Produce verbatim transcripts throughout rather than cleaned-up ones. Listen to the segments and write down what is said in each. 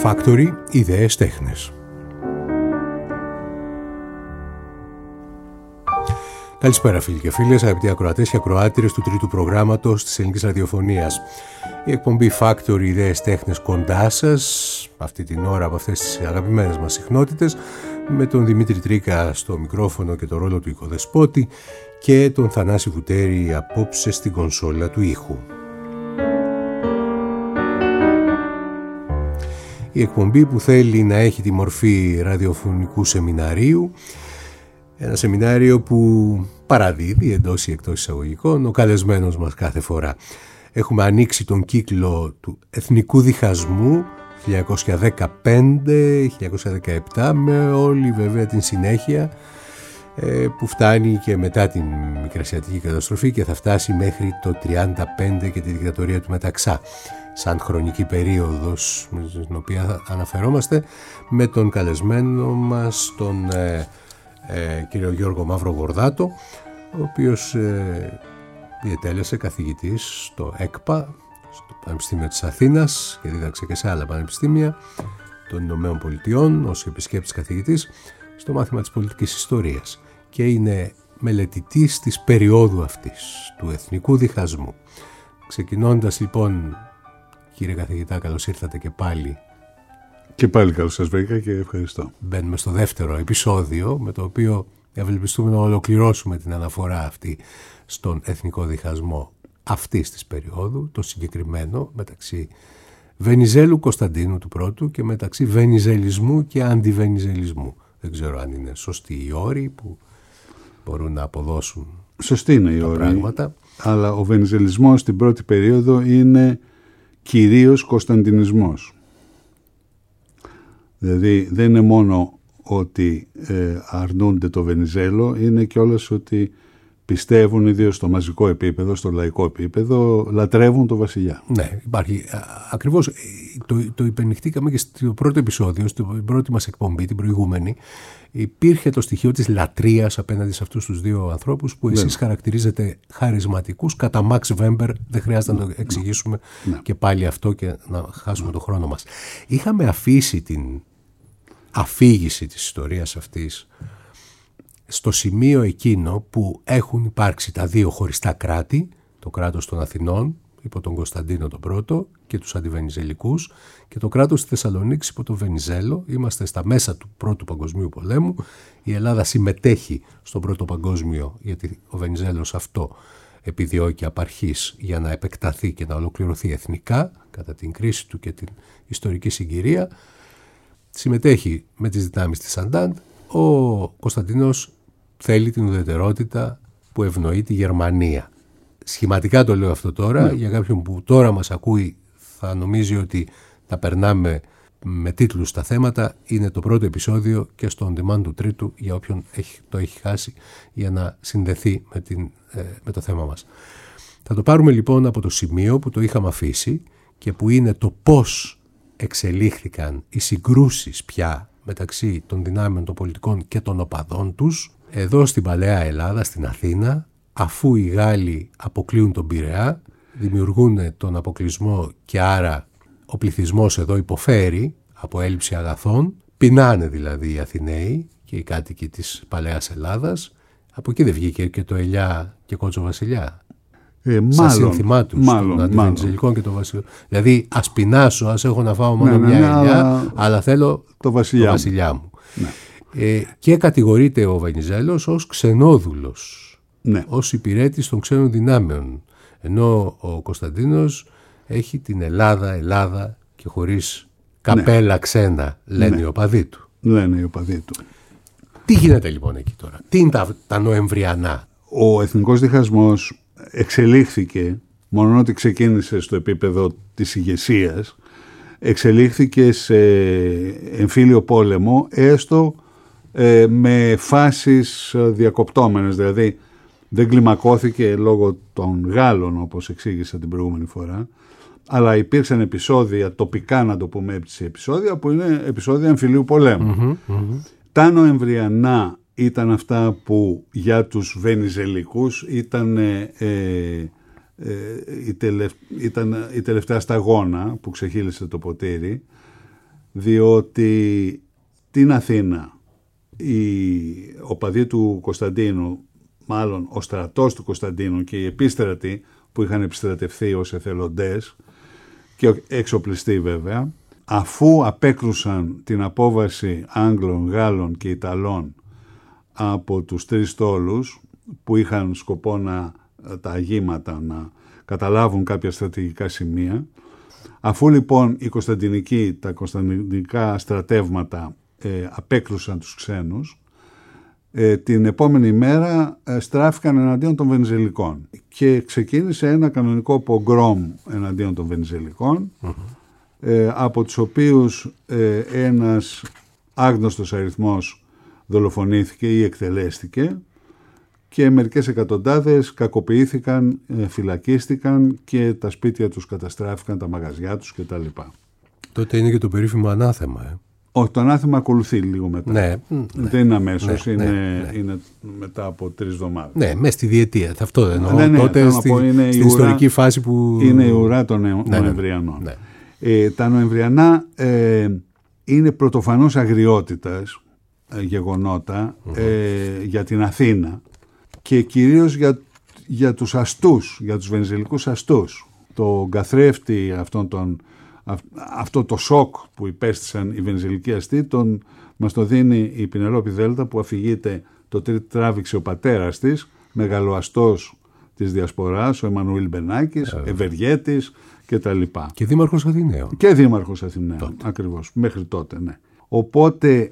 Factory, ιδέες τέχνες. Καλησπέρα φίλοι και φίλες, αγαπητοί ακροατές και ακροάτηρες του τρίτου προγράμματος της ελληνικής ραδιοφωνίας. Η εκπομπή Factory, ιδέες τέχνες κοντά σας, αυτή την ώρα από αυτές τις αγαπημένες μας συχνότητες, με τον Δημήτρη Τρίκα στο μικρόφωνο και το ρόλο του οικοδεσπότη και τον Θανάση Βουτέρη απόψε στην κονσόλα του ήχου. Η εκπομπή που θέλει να έχει τη μορφή ραδιοφωνικού σεμιναρίου, ένα σεμινάριο που παραδίδει εντός ή εκτός εισαγωγικών ο καλεσμένος μας κάθε φορά. Έχουμε ανοίξει τον κύκλο του εθνικού διχασμού χίλια εννιακόσια δεκαπέντε χίλια εννιακόσια δεκαεπτά, με όλη βέβαια την συνέχεια που φτάνει και μετά την Μικρασιατική καταστροφή και θα φτάσει μέχρι το τριάντα πέντε και τη δικτατορία του Μεταξά, σαν χρονική περίοδος στην οποία αναφερόμαστε, με τον καλεσμένο μας τον ε, ε, κύριο Γιώργο Μαυρογορδάτο, ο οποίος ε, διετέλεσε καθηγητής στο ΕΚΠΑ, στο Πανεπιστήμιο της Αθήνας, και δίδαξε και σε άλλα πανεπιστήμια των Ηνωμένων Πολιτειών ως επισκέπτης καθηγητής στο μάθημα της πολιτικής ιστορίας, και είναι μελετητής της περίοδου αυτής, του εθνικού διχασμού. Ξεκινώντας λοιπόν, κύριε καθηγητά, καλώς ήρθατε και πάλι. Και πάλι καλώς σας βρήκα και ευχαριστώ. Μπαίνουμε στο δεύτερο επεισόδιο, με το οποίο ευελπιστούμε να ολοκληρώσουμε την αναφορά αυτή στον εθνικό διχασμό αυτής της περίοδου, το συγκεκριμένο μεταξύ Βενιζέλου Κωνσταντίνου του πρώτου και μεταξύ βενιζελισμού και αντιβενιζελισμού. Δεν ξέρω αν είναι σωστοί οι όροι που μπορούν να αποδώσουν. Σωστή είναι η όρη, πράγματα. Αλλά ο βενιζελισμός στην πρώτη περίοδο είναι κυρίως κωνσταντινισμός. Δηλαδή δεν είναι μόνο ότι ε, αρνούνται το Βενιζέλο, είναι κιόλας ότι πιστεύουν, ιδίως στο μαζικό επίπεδο, στο λαϊκό επίπεδο, λατρεύουν το βασιλιά. Ναι, υπάρχει. Ακριβώς το, το υπενηχτήκαμε και στο πρώτο επεισόδιο, στην πρώτη μας εκπομπή, την προηγούμενη. Υπήρχε το στοιχείο της λατρείας απέναντι σε αυτούς τους δύο ανθρώπους που εσείς ναι. χαρακτηρίζετε χαρισματικούς, κατά Μαξ Βέμπερ. Δεν χρειάζεται ναι. να το εξηγήσουμε ναι. και πάλι αυτό και να χάσουμε ναι. το χρόνο μας. Είχαμε αφήσει την αφήγηση της ιστορίας αυτής στο σημείο εκείνο που έχουν υπάρξει τα δύο χωριστά κράτη, το κράτος των Αθηνών υπό τον Κωνσταντίνο τον πρώτο και τους αντιβενιζελικούς, και το κράτος της Θεσσαλονίκης υπό τον Βενιζέλο. Είμαστε στα μέσα του Πρώτου Παγκοσμίου Πολέμου. Η Ελλάδα συμμετέχει στον Πρώτο Παγκόσμιο, γιατί ο Βενιζέλος αυτό επιδιώκει απ' αρχής για να επεκταθεί και να ολοκληρωθεί εθνικά κατά την κρίση του και την ιστορική συγκυρία. Συμμετέχει με τις δυνάμεις της Αντάντ. Ο Κωνσταντίνος θέλει την ουδετερότητα που ευνοεί τη Γερμανία. Σχηματικά το λέω αυτό τώρα, mm. για κάποιον που τώρα μας ακούει θα νομίζει ότι τα περνάμε με τίτλους στα θέματα. Είναι το πρώτο επεισόδιο και στο on demand του τρίτου για όποιον έχει, το έχει χάσει, για να συνδεθεί με, την, ε, με το θέμα μας. Θα το πάρουμε λοιπόν από το σημείο που το είχαμε αφήσει και που είναι το πώς εξελίχθηκαν οι συγκρούσεις πια μεταξύ των δυνάμεων των πολιτικών και των οπαδών τους εδώ στην παλαιά Ελλάδα, στην Αθήνα, αφού οι Γάλλοι αποκλείουν τον Πειραιά, δημιουργούν τον αποκλεισμό και άρα ο πληθυσμός εδώ υποφέρει από έλλειψη αγαθών, πεινάνε δηλαδή οι Αθηναίοι και οι κάτοικοι της παλαιάς Ελλάδας. Από εκεί δεν βγήκε και το Ελιά και Κότσο Βασιλιά. Ε, Σαν σύνθημά τους, των αντιβενιζελικών και το βασιλιά. Δηλαδή, ας πεινάσω, ας έχω να φάω μόνο ναι, μια ναι, ελιά, αλλά, αλλά θέλω το βασιλιά, το βασιλιά μου. Ναι. Ε, και κατηγορείται ο Βενιζέλος ως ξενόδουλος, ναι. ως υπηρέτης των ξένων δυνάμεων. Ενώ ο Κωνσταντίνος έχει την Ελλάδα, Ελλάδα και χωρίς καπέλα ναι. ξένα, λένε ναι. οι οπαδοί του. Λένε οι οπαδοί του. Τι γίνεται λοιπόν εκεί τώρα, τι είναι τα, τα Νοεμβριανά? Ο εθνικός διχασμός εξελίχθηκε, μόνο ότι ξεκίνησε στο επίπεδο της ηγεσίας, εξελίχθηκε σε εμφύλιο πόλεμο, έστω ε, με φάσεις διακοπτόμενες. Δηλαδή δεν κλιμακώθηκε λόγω των Γάλλων, όπως εξήγησα την προηγούμενη φορά, αλλά υπήρξαν επεισόδια, τοπικά να το πούμε έτσι επεισόδια, που είναι επεισόδια εμφυλίου πολέμου. Mm-hmm, mm-hmm. Τα Νοεμβριανά ήταν αυτά που για τους Βενιζελικούς ήταν, ε, ε, η, τελευ, ήταν η τελευταία σταγόνα που ξεχύλισε το ποτήρι. διότι την Αθήνα οι οπαδοί του Κωνσταντίνου, μάλλον ο στρατός του Κωνσταντίνου και οι επίστρατοι που είχαν επιστρατευθεί ως εθελοντές και εξοπλιστοί βέβαια, αφού απέκρουσαν την απόβαση Άγγλων, Γάλλων και Ιταλών από τους τρεις στόλους που είχαν σκοπό να τα αγήματα να καταλάβουν κάποια στρατηγικά σημεία, αφού λοιπόν οι Κωνσταντινικοί, τα κωνσταντινικά στρατεύματα ε, απέκρουσαν τους ξένους, ε, την επόμενη μέρα ε, στράφηκαν εναντίον των Βενιζελικών και ξεκίνησε ένα κανονικό πογκρόμ εναντίον των Βενιζελικών, mm-hmm. ε, από τους οποίους ε, ένας άγνωστος αριθμός δολοφονήθηκε ή εκτελέστηκε και μερικές εκατοντάδες κακοποιήθηκαν, φυλακίστηκαν και τα σπίτια τους καταστράφηκαν, τα μαγαζιά τους κτλ. Τότε είναι και το περίφημο ανάθεμα. Ε. Όχι, το ανάθεμα ακολουθεί λίγο μετά. Ναι, δεν είναι αμέσως, ναι, είναι, ναι, ναι. είναι μετά από τρεις εβδομάδες. Ναι, μέσα στη διετία. Αυτό εννοώ. Ναι, ναι, τότε στη, πω, είναι στην ουρά, ιστορική φάση που... Είναι η ουρά των νεο, ναι, Νοεμβριανών. Ναι. Ε, τα Νοεμβριανά ε, είναι πρωτοφανώς αγριότητας ε, γεγονότα mm-hmm. ε, για την Αθήνα και κυρίως για, για τους αστούς, για τους βενιζελικούς αστούς. Το καθρέφτη αυτόν τον, αυ, αυτό το σοκ που υπέστησαν οι βενιζελικοί αστοί τον, μας το δίνει η Πινελόπη Δέλτα που αφηγείται το τράβηξε ο πατέρας της, μεγαλοαστός της Διασποράς, ο Εμμανουήλ Μπενάκης, yeah. ευεργέτης κτλ. Και δήμαρχος Αθηναίων. Και δήμαρχος Αθηναίων, ακριβώς, μέχρι τότε, ναι. Οπότε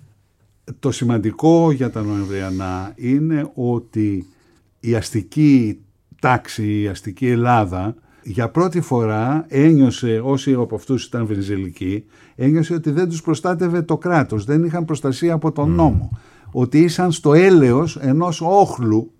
το σημαντικό για τα Νοεμβριανά είναι ότι η αστική τάξη, η αστική Ελλάδα για πρώτη φορά ένιωσε, όσοι από αυτούς ήταν βενιζελικοί, ένιωσε ότι δεν τους προστάτευε το κράτος, δεν είχαν προστασία από τον mm. νόμο. Ότι ήσαν στο έλεος ενός όχλου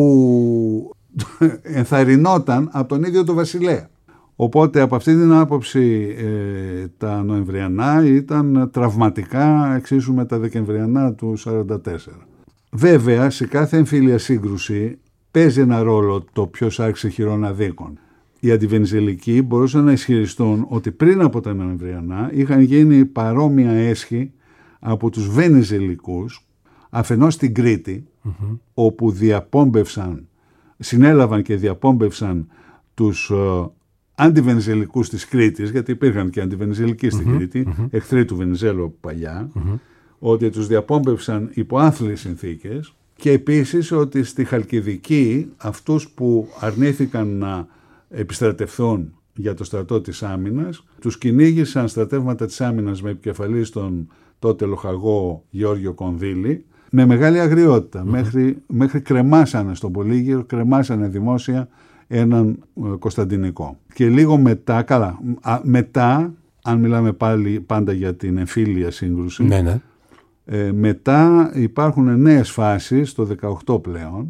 που ενθαρρυνόταν από τον ίδιο τον βασιλέα. Οπότε από αυτή την άποψη ε, τα Νοεμβριανά ήταν τραυματικά εξίσου με τα Δεκεμβριανά του σαράντα τέσσερα. Βέβαια σε κάθε εμφύλια σύγκρουση παίζει ένα ρόλο το ποιος άρχισε χειρών αδίκων. Οι αντιβενιζελικοί μπορούσαν να ισχυριστούν ότι πριν από τα Νοεμβριανά είχαν γίνει παρόμοια έσχη από τους Βενιζελικούς αφενός στην Κρήτη mm-hmm. όπου διαπόμπευσαν, συνέλαβαν και διαπόμπευσαν τους uh, αντιβενιζελικούς της Κρήτης, γιατί υπήρχαν και αντιβενιζελικοί στην mm-hmm. Κρήτη, mm-hmm. εχθροί του Βενιζέλου από παλιά, mm-hmm. ότι τους διαπόμπευσαν υπό άθλιες συνθήκες και επίσης ότι στη Χαλκιδική αυτούς που αρνήθηκαν να επιστρατευθούν για το στρατό της Άμυνας, τους κυνήγησαν στρατεύματα της Άμυνας με επικεφαλής τον τότε λοχαγό Γεώργιο Κονδύλη, με μεγάλη αγριότητα, mm-hmm. μέχρι, μέχρι κρεμάσανε στον Πολύγυρο, κρεμάσανε δημόσια έναν ε, Κωνσταντινικό. Και λίγο μετά, καλά, α, μετά, αν μιλάμε πάλι πάντα για την εμφύλια σύγκρουση, ναι, ναι. Ε, μετά υπάρχουν νέες φάσεις, το δεκαοκτώ πλέον,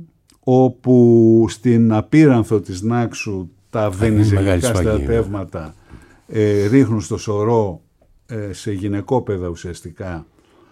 όπου στην απείρανθο της Νάξου τα βενιζελικά στρατεύματα ε, ρίχνουν στο σωρό ε, σε γυναικόπαιδα ουσιαστικά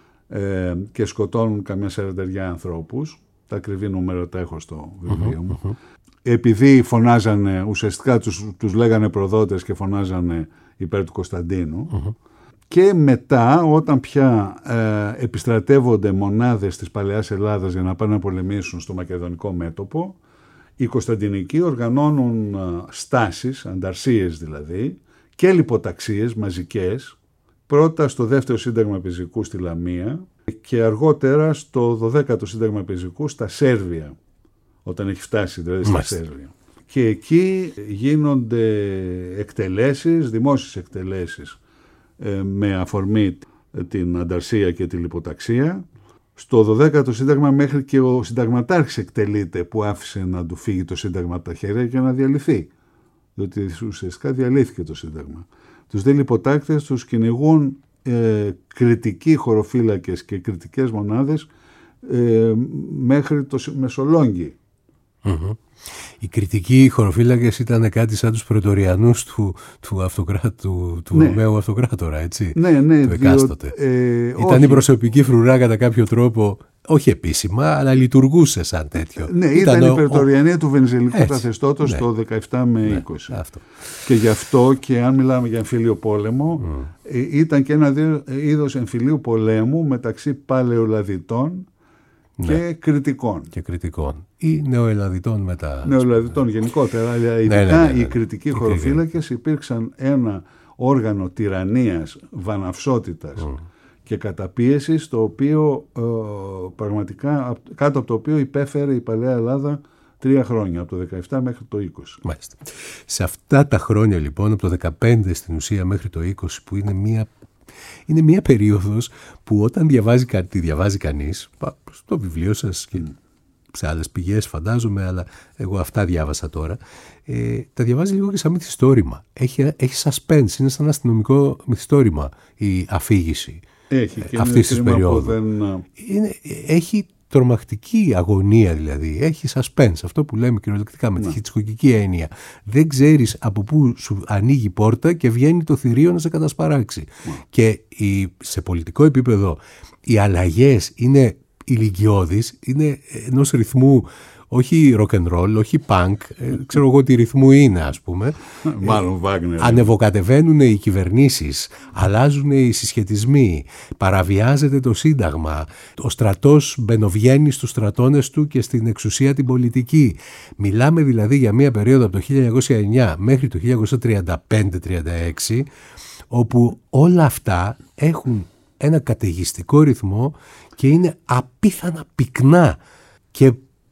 ε, και σκοτώνουν καμιά σαρανταριά ανθρώπους. Τα ακριβή νούμερα τα έχω στο βιβλίο μου. Mm-hmm, mm-hmm. Επειδή φωνάζανε, ουσιαστικά τους, τους λέγανε προδότες και φωνάζανε υπέρ του Κωνσταντίνου. Mm-hmm. Και μετά όταν πια ε, επιστρατεύονται μονάδες της παλαιάς Ελλάδας για να πάνε να πολεμήσουν στο μακεδονικό μέτωπο, οι Κωνσταντινικοί οργανώνουν ε, στάσεις, ανταρσίες δηλαδή, και λιποταξίες μαζικές, πρώτα στο δεύτερο σύνταγμα Πεζικού στη Λαμία και αργότερα στο δωδέκατο σύνταγμα Πεζικού στα Σέρβια, όταν έχει φτάσει δηλαδή στα Μάλιστα. Σέρβια. Και εκεί γίνονται εκτελέσεις, δημόσιες εκτελέσεις, με αφορμή την ανταρσία και τη λιποταξία. Στο δωδέκατο σύνταγμα μέχρι και ο συνταγματάρχης εκτελείται που άφησε να του φύγει το σύνταγμα από τα χέρια και να διαλυθεί. Διότι ουσιαστικά διαλύθηκε το σύνταγμα. Τους δε λιποτάκτες τους κυνηγούν ε, κριτικοί χωροφύλακες και κριτικές μονάδες ε, μέχρι το Μεσολόγγι. Mm-hmm. Οι κριτικοί χωροφύλακες ήταν κάτι σαν τους πρετοριανούς του, του, αυτοκράτου, του ναι. Ρωμαίου αυτοκράτορα, έτσι, ναι, ναι, του εκάστοτε. Διό, ε, ήταν όχι. η προσωπική φρουρά κατά κάποιο τρόπο όχι επίσημα, αλλά λειτουργούσε σαν τέτοιο. Ναι, ήταν, ήταν η υπερτοριανία ο... του βενιζελικού καθεστώτος ναι. το δεκαεπτά με είκοσι. Ναι, αυτό. Και γι' αυτό, και αν μιλάμε για εμφύλιο πόλεμο, mm. ήταν και ένα είδος εμφυλίου πολέμου μεταξύ παλαιολαδιτών ναι. και κριτικών. Και κριτικών. Ή νεοελλαδιτών μετά. Νεοελλαδιτών γενικότερα, αλλά ειδικά ναι, ναι, ναι, ναι. οι κριτικοί χωροφύλακες υπήρξαν ένα όργανο τυραννίας, βαναυσότητας mm. και καταπίεσης, το οποίο ε, πραγματικά, κάτω από το οποίο υπέφερε η παλαιά Ελλάδα τρία χρόνια, από το δεκαεπτά μέχρι το είκοσι. Μάλιστα. Σε αυτά τα χρόνια λοιπόν, από το δεκαπέντε στην ουσία μέχρι το είκοσι, που είναι μια, είναι μια περίοδος που όταν διαβάζει κάτι, διαβάζει κανείς, στο βιβλίο σας και σε άλλες πηγές φαντάζομαι, αλλά εγώ αυτά διάβασα τώρα, ε, τα διαβάζει λίγο και σαν μυθιστόρημα. Έχει, έχει suspense, είναι σαν αστυνομικό μυθιστόρημα η αφήγηση έχει, και αυτής της περίοδου. Δεν... Είναι, έχει τρομακτική αγωνία δηλαδή, έχει suspense, αυτό που λέμε κυριολεκτικά με τη χιτσκοκική έννοια. Δεν ξέρεις από πού σου ανοίγει η πόρτα και βγαίνει το θηρίο να σε κατασπαράξει. Mm. Και η, σε πολιτικό επίπεδο οι αλλαγές είναι ηλικιώδεις, είναι ενός ρυθμού όχι rock and roll, όχι punk, ε, ξέρω εγώ τι ρυθμού είναι ας πούμε. Μάλλον Wagner. Ανεβοκατεβαίνουν οι κυβερνήσεις, αλλάζουν οι συσχετισμοί, παραβιάζεται το Σύνταγμα, ο στρατός μπαινοβγαίνει στους στρατώνες του και στην εξουσία την πολιτική. Μιλάμε δηλαδή για μια περίοδο από το χίλια εννιακόσια εννιά μέχρι το χίλια εννιακόσια τριάντα πέντε τριάντα έξι, όπου όλα αυτά έχουν ένα καταιγιστικό ρυθμό και είναι απίθανα πυκνά και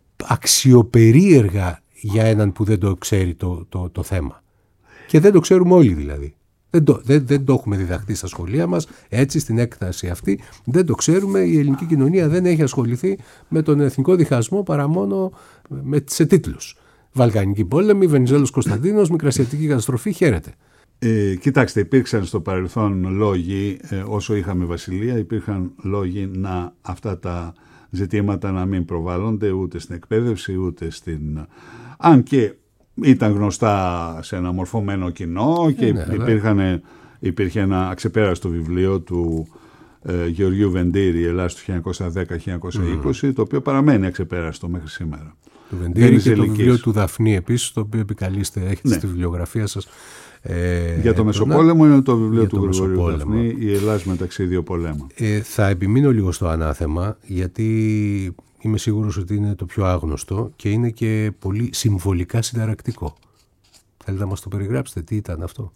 αξιοπερίεργα για έναν που δεν το ξέρει το, το, το θέμα. Και δεν το ξέρουμε όλοι δηλαδή. Δεν το, δεν, δεν το έχουμε διδαχθεί στα σχολεία μας, έτσι στην έκταση αυτή. Δεν το ξέρουμε, η ελληνική κοινωνία δεν έχει ασχοληθεί με τον εθνικό διχασμό παρά μόνο με, σε τίτλους. Βαλκανική πόλεμη, Βενιζέλος Κωνσταντίνος, Μικρασιατική καταστροφή, χαίρετε. Ε, κοιτάξτε, υπήρξαν στο παρελθόν λόγοι, ε, όσο είχαμε βασιλεία, υπήρχαν λόγοι να αυτά τα ζητήματα να μην προβάλλονται ούτε στην εκπαίδευση, ούτε στην... Αν και ήταν γνωστά σε ένα μορφωμένο κοινό και ναι, υπήρχαν, υπήρχε ένα αξεπέραστο βιβλίο του ε, Γεωργίου Βεντήρη, η Ελλάδα του χίλια εννιακόσια δέκα χίλια εννιακόσια είκοσι, mm. το οποίο παραμένει αξεπέραστο μέχρι σήμερα. Του Βεντήρη και το βιβλίο του Δαφνή επίσης, το οποίο επικαλείστε, έχετε ναι. στη βιβλιογραφία σας. Ε, για το Μεσοπόλεμο είναι το βιβλίο του Γρηγορίου Δαφνή, η Ελλάδα μεταξύ δύο πολέμων. Ε, θα επιμείνω λίγο στο ανάθεμα, γιατί είμαι σίγουρος ότι είναι το πιο άγνωστο και είναι και πολύ συμβολικά συνταρακτικό. Θέλετε να μας το περιγράψετε, τι ήταν αυτό?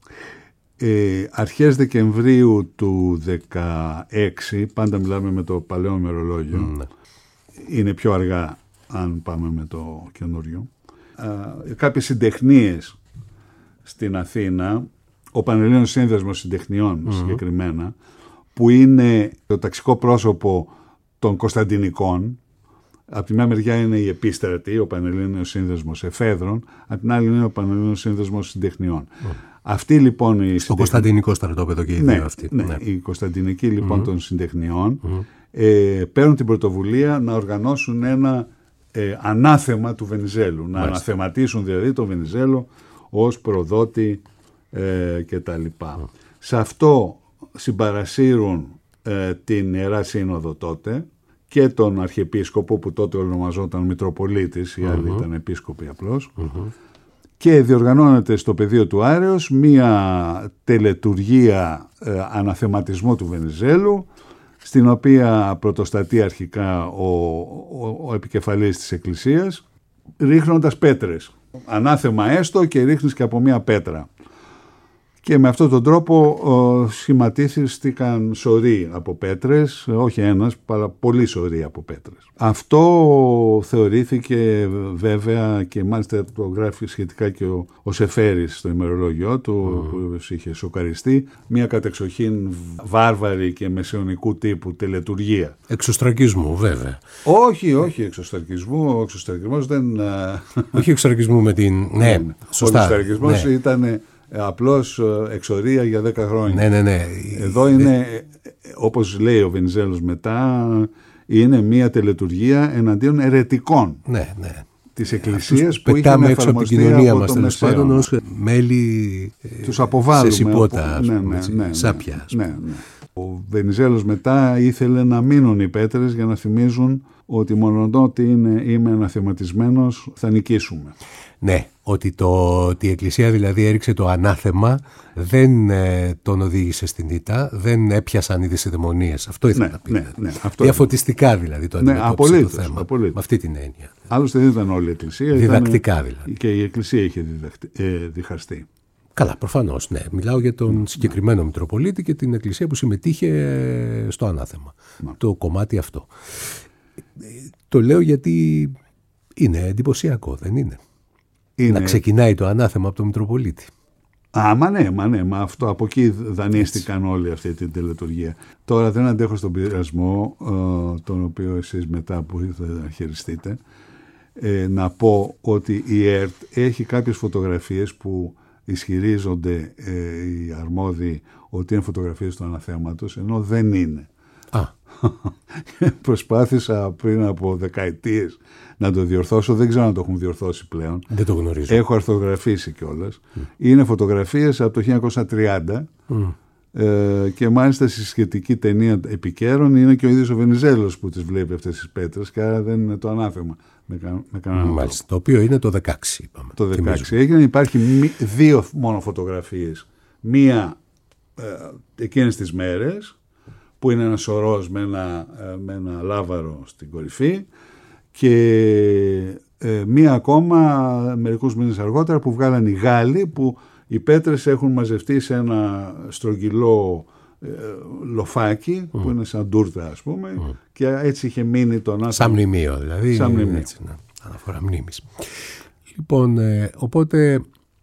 Ε, αρχές Δεκεμβρίου του δεκαέξι, πάντα μιλάμε με το παλαιό ημερολόγιο, mm, ναι. είναι πιο αργά αν πάμε με το καινούριο. Ε, κάποιες συντεχνίες στην Αθήνα, ο Πανελλήνιος Σύνδεσμος Συντεχνιών mm-hmm. συγκεκριμένα, που είναι το ταξικό πρόσωπο των Κωνσταντινικών. Από τη μια μεριά είναι η Επίστρατη, ο Πανελλήνιος Σύνδεσμος Εφέδρων, από την άλλη είναι ο Πανελλήνιος Σύνδεσμος Συντεχνιών. Mm. Αυτή λοιπόν η Στο συντεχ... Κωνσταντινικό στρατόπεδο και οι ναι, δύο αυτοί. Ναι, ναι, οι Κωνσταντινικοί λοιπόν mm-hmm. των Συντεχνιών mm-hmm. ε, παίρνουν την πρωτοβουλία να οργανώσουν ένα ε, ανάθεμα του Βενιζέλου, να Μάλιστα. αναθεματίσουν δηλαδή τον Βενιζέλο ως προδότη ε, και τα λοιπά. Mm. Σε αυτό συμπαρασύρουν ε, την Ιερά Σύνοδο τότε και τον Αρχιεπίσκοπο που τότε ονομαζόταν Μητροπολίτης, οι mm-hmm. άλλοι ήταν επίσκοποι απλώς, mm-hmm. και διοργανώνεται στο πεδίο του Άρεως μία τελετουργία ε, αναθεματισμού του Βενιζέλου, στην οποία πρωτοστατεί αρχικά ο, ο, ο επικεφαλής της Εκκλησίας, ρίχνοντας πέτρες. Ανάθεμα έστω και ρίχνεις και από μία πέτρα. Και με αυτόν τον τρόπο ο, σχηματίστηκαν σωροί από πέτρες, όχι ένας, αλλά πολλοί σωροί από πέτρες. Αυτό θεωρήθηκε βέβαια, και μάλιστα το γράφει σχετικά και ο, ο Σεφέρης στο ημερολόγιο του, mm. που είχε σοκαριστεί, μια κατεξοχήν βάρβαρη και μεσαιωνικού τύπου τελετουργία. Εξωστρακισμού βέβαια. Όχι, όχι εξωστρακισμού, ο εξωστρακισμός δεν... όχι εξωστρακισμού με την... ναι, σωστά. Ο εξωστρακισμός ναι. ήταν... απλώς εξορία για δέκα χρόνια. Ναι, ναι, ναι. Εδώ είναι, όπως λέει ο Βενιζέλος μετά, είναι μια τελετουργία εναντίον ερετικών. Ναι, ναι. Της Εκκλησίας που πετάμε έξω από την κοινωνία μας, τέλος πάντων, ως μέλη τους αποβάλλουμε σε σιπότα, από... ναι, ναι, ναι, ναι, σάπια. Ναι, ναι. Ο Βενιζέλος μετά ήθελε να μείνουν οι πέτρες για να θυμίζουν ότι μόνο ότι είναι, είμαι αναθεματισμένος θα νικήσουμε. Ναι, ότι, το, ότι η Εκκλησία δηλαδή έριξε το ανάθεμα, δεν ε, τον οδήγησε στην ήττα, δεν έπιασαν οι δυσιδαιμονίες. Αυτό ήθελα ναι, να πει. Ναι, ναι, αυτό διαφωτιστικά είναι. Δηλαδή το αντιμετώπισε ναι, το θέμα. Απολύτως. Με αυτή την έννοια. Άλλωστε δεν ήταν όλη η Εκκλησία. Διδακτικά ήταν, δηλαδή. Και η Εκκλησία είχε διδαχτη, ε, διχαστεί. Καλά, προφανώς, ναι. Μιλάω για τον mm. συγκεκριμένο mm. Μητροπολίτη και την Εκκλησία που συμμετείχε στο ανάθεμα. Mm. Το κομμάτι αυτό. Το λέω γιατί είναι εντυπωσιακό, δεν είναι? Είναι... Να ξεκινάει το ανάθεμα από τον Μητροπολίτη. Α, μα ναι, μα ναι, μα αυτό από εκεί δανείστηκαν Έτσι. όλοι αυτή την τελετουργία. Τώρα δεν αντέχω στον πειρασμό, ε, τον οποίο εσείς μετά που θα χειριστείτε, ε, να πω ότι η ΕΡΤ έχει κάποιες φωτογραφίες που ισχυρίζονται ε, οι αρμόδιοι ότι είναι φωτογραφίες του αναθέματος, ενώ δεν είναι. Α. Προσπάθησα πριν από δεκαετίες να το διορθώσω, δεν ξέρω αν το έχουν διορθώσει πλέον. Δεν το γνωρίζω. Έχω αρθογραφήσει κιόλας. Mm. Είναι φωτογραφίες από το χίλια εννιακόσια τριάντα mm. ε, και μάλιστα στη σχετική ταινία επικαίρων είναι και ο ίδιος ο Βενιζέλος που τις βλέπει αυτές τις πέτρες και άρα δεν είναι το ανάθεμα με, κα, με κανέναν Μάλιστα, τρόπο. Το οποίο είναι το δεκαέξι είπαμε. Το δεκαέξι έγινε, υπάρχει μη, δύο μόνο φωτογραφίες. Μία ε, εκείνες τις μέρες που είναι ένα σωρός με ένα, με ένα λάβαρο στην κορυφή και ε, μία ακόμα μερικούς μήνες αργότερα που βγάλαν οι Γάλλοι που οι πέτρες έχουν μαζευτεί σε ένα στρογγυλό ε, λοφάκι mm. που είναι σαν τούρτα ας πούμε mm. και έτσι είχε μείνει το ανάθεμα. Σαν μνημείο δηλαδή. Σαν μνημείο. Έτσι, ναι. Αναφορά μνήμης. Λοιπόν, ε, οπότε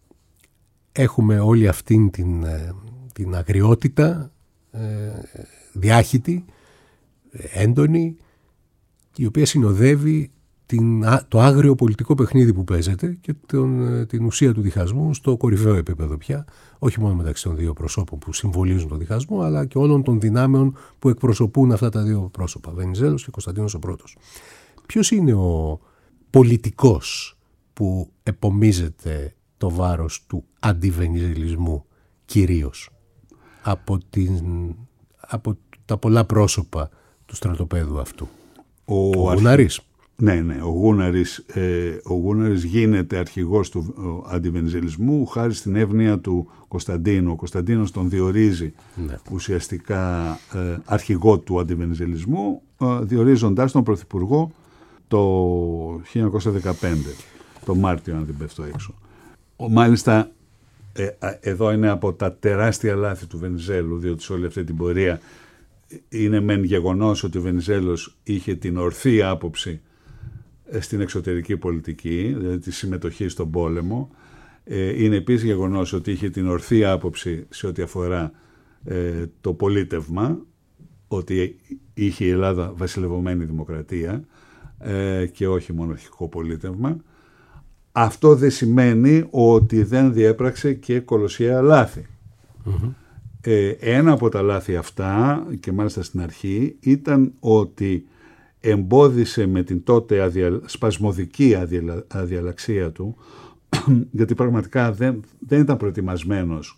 έχουμε όλη αυτήν την, ε, την αγριότητα ε, διάχυτη, έντονη, η οποία συνοδεύει την, το άγριο πολιτικό παιχνίδι που παίζεται και τον, την ουσία του διχασμού στο κορυφαίο επίπεδο πια, όχι μόνο μεταξύ των δύο προσώπων που συμβολίζουν τον διχασμό, αλλά και όλων των δυνάμεων που εκπροσωπούν αυτά τα δύο πρόσωπα, Βενιζέλος και Κωνσταντίνος ο Πρώτος. Ποιος είναι ο πολιτικός που επομίζεται το βάρος του αντιβενιζελισμού κυρίως από, την, από τα πολλά πρόσωπα του στρατοπέδου αυτού? Ο, ο Γούναρης. Ναι, ναι, ο Γούναρης, ε, ο Γούναρης γίνεται αρχηγός του αντιβενιζελισμού χάρη στην εύνοια του Κωνσταντίνου. Ο Κωνσταντίνος τον διορίζει ναι. ουσιαστικά ε, αρχηγό του αντιβενιζελισμού, ε, διορίζοντάς τον πρωθυπουργό το χίλια εννιακόσια δεκαπέντε, το Μάρτιο αν δεν πέφτω έξω. Μάλιστα ε, εδώ είναι από τα τεράστια λάθη του Βενιζέλου, διότι σε όλη αυτή την πορεία είναι μεν γεγονός ότι ο Βενιζέλος είχε την ορθή άποψη στην εξωτερική πολιτική, δηλαδή τη συμμετοχή στον πόλεμο. Είναι επίσης γεγονός ότι είχε την ορθή άποψη σε ό,τι αφορά ε, το πολίτευμα, ότι είχε η Ελλάδα βασιλευωμένη δημοκρατία ε, και όχι μοναρχικό πολίτευμα. Αυτό δεν σημαίνει ότι δεν διέπραξε και κολοσιαία λάθη. Mm-hmm. Ε, ένα από τα λάθη αυτά, και μάλιστα στην αρχή, ήταν ότι εμπόδισε με την τότε αδια, σπασμωδική αδια, αδιαλαξία του, γιατί πραγματικά δεν, δεν ήταν προετοιμασμένος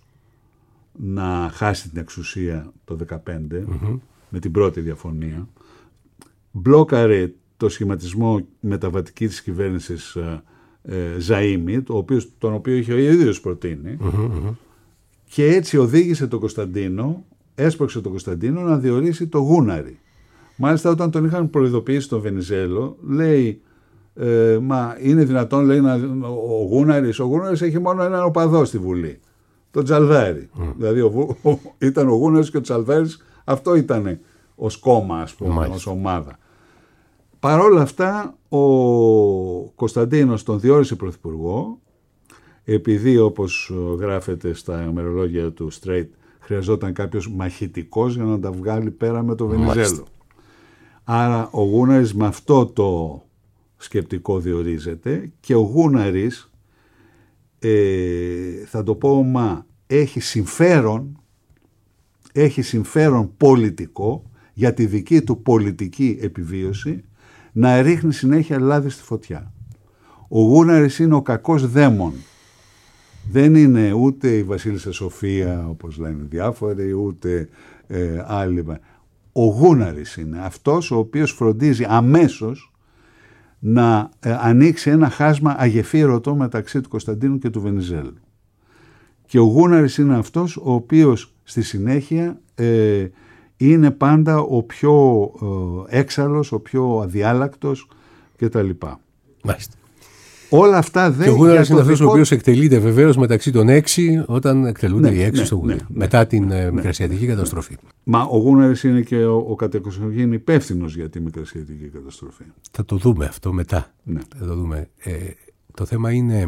να χάσει την εξουσία το δεκαπέντε, mm-hmm. με την πρώτη διαφωνία. Μπλόκαρε το σχηματισμό μεταβατική της κυβέρνησης ε, ε, Ζαΐμι, το οποίο, τον οποίο είχε ο ίδιος προτείνει, mm-hmm. και έτσι οδήγησε τον Κωνσταντίνο, έσπρωξε τον Κωνσταντίνο να διορίσει το Γούναρη. Μάλιστα όταν τον είχαν προειδοποιήσει τον Βενιζέλο, λέει, ε, μα είναι δυνατόν, λέει, να, ο Γούναρης, ο Γούναρης έχει μόνο έναν οπαδό στη Βουλή, τον Τζαλδάρη. Mm. Δηλαδή ο, ο, ήταν ο Γούναρης και ο Τζαλδάρης, αυτό ήταν ως κόμμα, ας πούμε, ως ομάδα. Παρ' όλα αυτά ο Κωνσταντίνος τον διόρισε πρωθυπουργό, επειδή όπως γράφεται στα ημερολόγια του Straight χρειαζόταν κάποιος μαχητικός για να τα βγάλει πέρα με το Βενιζέλο. Μάλιστα. Άρα ο Γούναρης με αυτό το σκεπτικό διορίζεται και ο Γούναρης ε, θα το πω μα έχει συμφέρον έχει συμφέρον πολιτικό για τη δική του πολιτική επιβίωση να ρίχνει συνέχεια λάδι στη φωτιά. Ο Γούναρης είναι ο κακός δαίμον. Δεν είναι ούτε η Βασίλισσα Σοφία όπως λένε διάφοροι, ούτε ε, άλλοι. Ο Γούναρης είναι αυτός ο οποίος φροντίζει αμέσως να ε, ανοίξει ένα χάσμα αγεφύρωτο μεταξύ του Κωνσταντίνου και του Βενιζέλου. Και ο Γούναρης είναι αυτός ο οποίος στη συνέχεια ε, είναι πάντα ο πιο ε, έξαλλος, ο πιο αδιάλακτος κτλ. Μάλιστα. Όλα αυτά δεν. Και ο Γούναρης είναι αυτός ο οποίος εκτελείται βεβαίως μεταξύ των έξι όταν εκτελούνται ναι, οι έξι ναι, στο Γούναρη. Ναι, μετά την ναι, Μικρασιατική καταστροφή. Μα ο Γούναρης είναι και ο, ο κατεξοχήν υπεύθυνος για τη Μικρασιατική καταστροφή. Θα το δούμε αυτό μετά. Ναι. Θα το δούμε. Ε, το θέμα είναι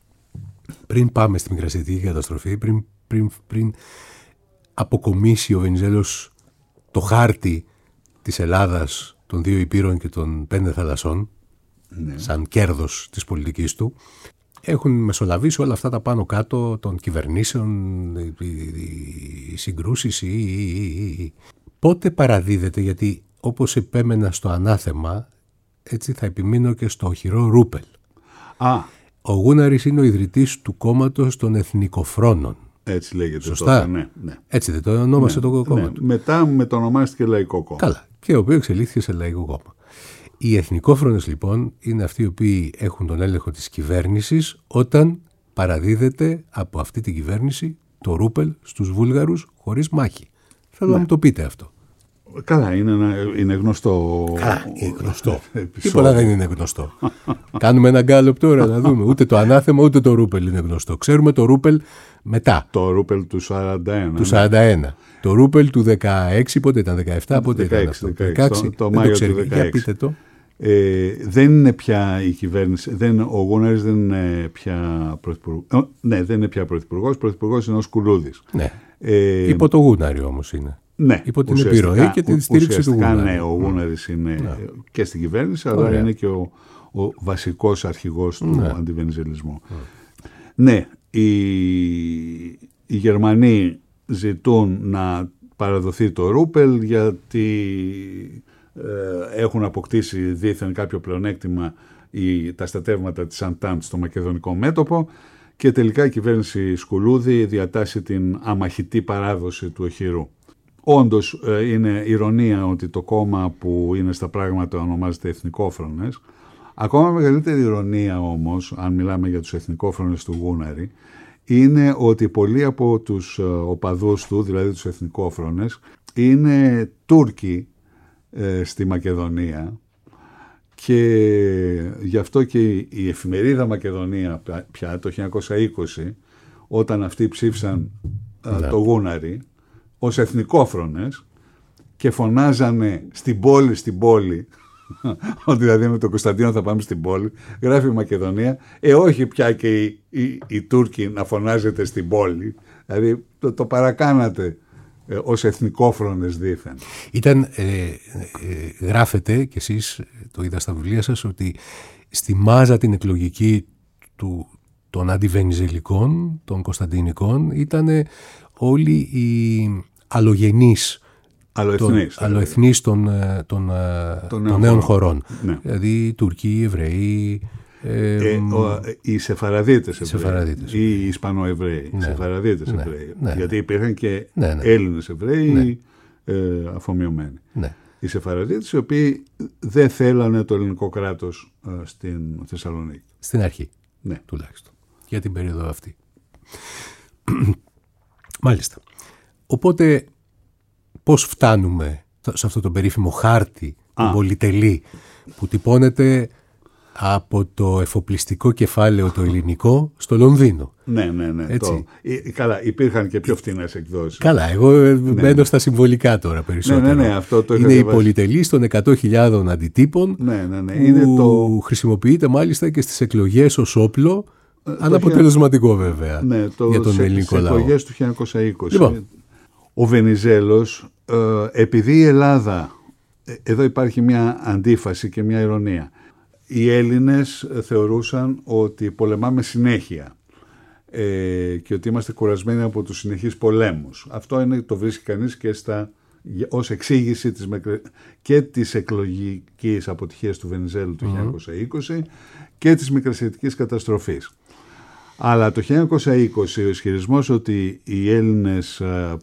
πριν πάμε στη Μικρασιατική καταστροφή, πριν, πριν, πριν αποκομίσει ο Βενιζέλος το χάρτη της Ελλάδας, των δύο υπήρων και των πέντε θαλασσών, ναι. σαν κέρδος της πολιτικής του, έχουν μεσολαβήσει όλα αυτά τα πάνω κάτω των κυβερνήσεων, οι, οι συγκρούσεις. Οι, οι, οι. Πότε παραδίδεται, γιατί όπως επέμενα στο ανάθεμα, έτσι θα επιμείνω και στο οχυρό Ρούπελ. Α. Ο Γούναρης είναι ο ιδρυτής του κόμματος των Εθνικοφρόνων. Έτσι λέγεται. Σωστά. Τότε, ναι, ναι. Έτσι δεν το ονόμασε ναι, το κόμμα ναι. του. Μετά μετονομάστηκε Λαϊκό Κόμμα. Καλά. Και ο οποίος εξελίχθηκε σε Λαϊκό Κόμμα. Οι Εθνικόφρονες λοιπόν είναι αυτοί οι οποίοι έχουν τον έλεγχο της κυβέρνησης όταν παραδίδεται από αυτή την κυβέρνηση το Ρούπελ στους Βούλγαρους χωρίς μάχη. Θέλω ναι. να μου το πείτε αυτό. Καλά, είναι, ένα, είναι γνωστό. Καλά, είναι γνωστό. Τίποτα δεν είναι γνωστό. Κάνουμε ένα γκάλωπ τώρα να δούμε. Ούτε το ανάθεμα ούτε το Ρούπελ είναι γνωστό. Ξέρουμε το Ρούπελ μετά. Το Ρούπελ του σαράντα ένα. Του σαράντα ένα. Το Ρούπελ του δεκαέξι, πότε ήταν, δεκαεπτά, πότε ήταν αυτό. δεκαέξι, το, το Μάιο του δεκαέξι. Για πείτε το. Ε, δεν είναι πια η κυβέρνηση, δεν, ο Γούναρης δεν είναι πια πρωθυπουργός. Ναι, δεν είναι πια πρωθυπουργός. Πρωθυπουργός είναι ο Σκουλούδης. Ναι. Ε, Υπό το Γούναρη όμως είναι. Ναι, υπό την επιρροή και τη στήριξη του Γούναρη. Ναι, ο Γούναρης είναι ναι. και στην κυβέρνηση, αλλά Ωραία. είναι και ο, ο βασικός αρχηγός του ναι. αντιβενιζελισμού. Ναι, ναι οι, οι Γερμανοί ζητούν να παραδοθεί το Ρούπελ γιατί ε, έχουν αποκτήσει δήθεν κάποιο πλεονέκτημα οι, τα στρατεύματα της Αντάντ στο μακεδονικό μέτωπο και τελικά η κυβέρνηση Σκουλούδη διατάσσει την αμαχητή παράδοση του οχυρού. Όντως είναι ηρωνία ότι το κόμμα που είναι στα πράγματα ονομάζεται Εθνικόφρονες. Ακόμα μεγαλύτερη ηρωνία όμως, αν μιλάμε για τους Εθνικόφρονες του Γούναρη, είναι ότι πολλοί από τους οπαδούς του, δηλαδή τους Εθνικόφρονες, είναι Τούρκοι ε, στη Μακεδονία και γι' αυτό και η εφημερίδα Μακεδονία πια το χίλια εννιακόσια είκοσι, όταν αυτοί ψήφισαν ε, το Γούναρη, ως εθνικόφρονες και φωνάζανε στην πόλη, στην πόλη, ότι δηλαδή με τον Κωνσταντίνο θα πάμε στην πόλη, γράφει η Μακεδονία, ε όχι πια και οι, οι, οι Τούρκοι να φωνάζετε στην πόλη, δηλαδή το, το παρακάνατε ε, ως εθνικόφρονες δήθεν. Ήταν, ε, ε, γράφετε κι εσείς, το είδα στα βιβλία σας, ότι στη μάζα την εκλογική του, των αντιβενιζελικών, των Κωνσταντινικών, ήταν όλοι οι αλλογενείς, αλλοεθνείς, των, αλλοεθνείς των, των, των, των νέων χωρών. Ναι. Δηλαδή οι Τουρκοί, οι Εβραίοι, ε, ε, ο, οι Σεφαραδίτες Εβραίοι, Σεφαραδίτες. ή οι Ισπανοεβραίοι, ναι. Σεφαραδίτες ναι. Εβραίοι. Ναι. Γιατί υπήρχαν και ναι, ναι. Έλληνες Εβραίοι ναι. ε, αφομοιωμένοι. Ναι. Οι Σεφαραδίτες οι οποίοι δεν θέλανε το ελληνικό κράτος ε, στην Θεσσαλονίκη. Στην αρχή, ναι. τουλάχιστον, για την περίοδο αυτή. Μάλιστα. Οπότε πώς φτάνουμε σε αυτό το περίφημο χάρτη, τον πολυτελή, που τυπώνεται από το εφοπλιστικό κεφάλαιο το ελληνικό στο Λονδίνο. Ναι, ναι, ναι. Το, καλά, υπήρχαν και πιο φτηνές εκδόσεις. Καλά, εγώ ναι. μένω στα συμβολικά τώρα περισσότερο. Ναι, ναι, ναι, αυτό το είναι η πολυτελή των εκατό χιλιάδων αντιτύπων ναι, ναι, ναι. που είναι το... χρησιμοποιείται μάλιστα και στις εκλογές ως όπλο, αναποτελεσματικό βέβαια, ναι, το για τον σε, ελληνικό λαό. Στις εκλογές του χίλια εννιακόσια είκοσι. Λοιπόν. Ο Βενιζέλος, ε, επειδή η Ελλάδα, ε, εδώ υπάρχει μια αντίφαση και μια ειρωνία. Οι Έλληνες θεωρούσαν ότι πολεμάμε συνέχεια ε, και ότι είμαστε κουρασμένοι από τους συνεχείς πολέμους. Αυτό είναι, το βρίσκει κανείς και στα, ως εξήγηση της, και της εκλογικής αποτυχίας του Βενιζέλου του mm. χίλια εννιακόσια είκοσι και της μικρασιατικής καταστροφής. Αλλά το χίλια εννιακόσια είκοσι ο ισχυρισμός ότι οι Έλληνες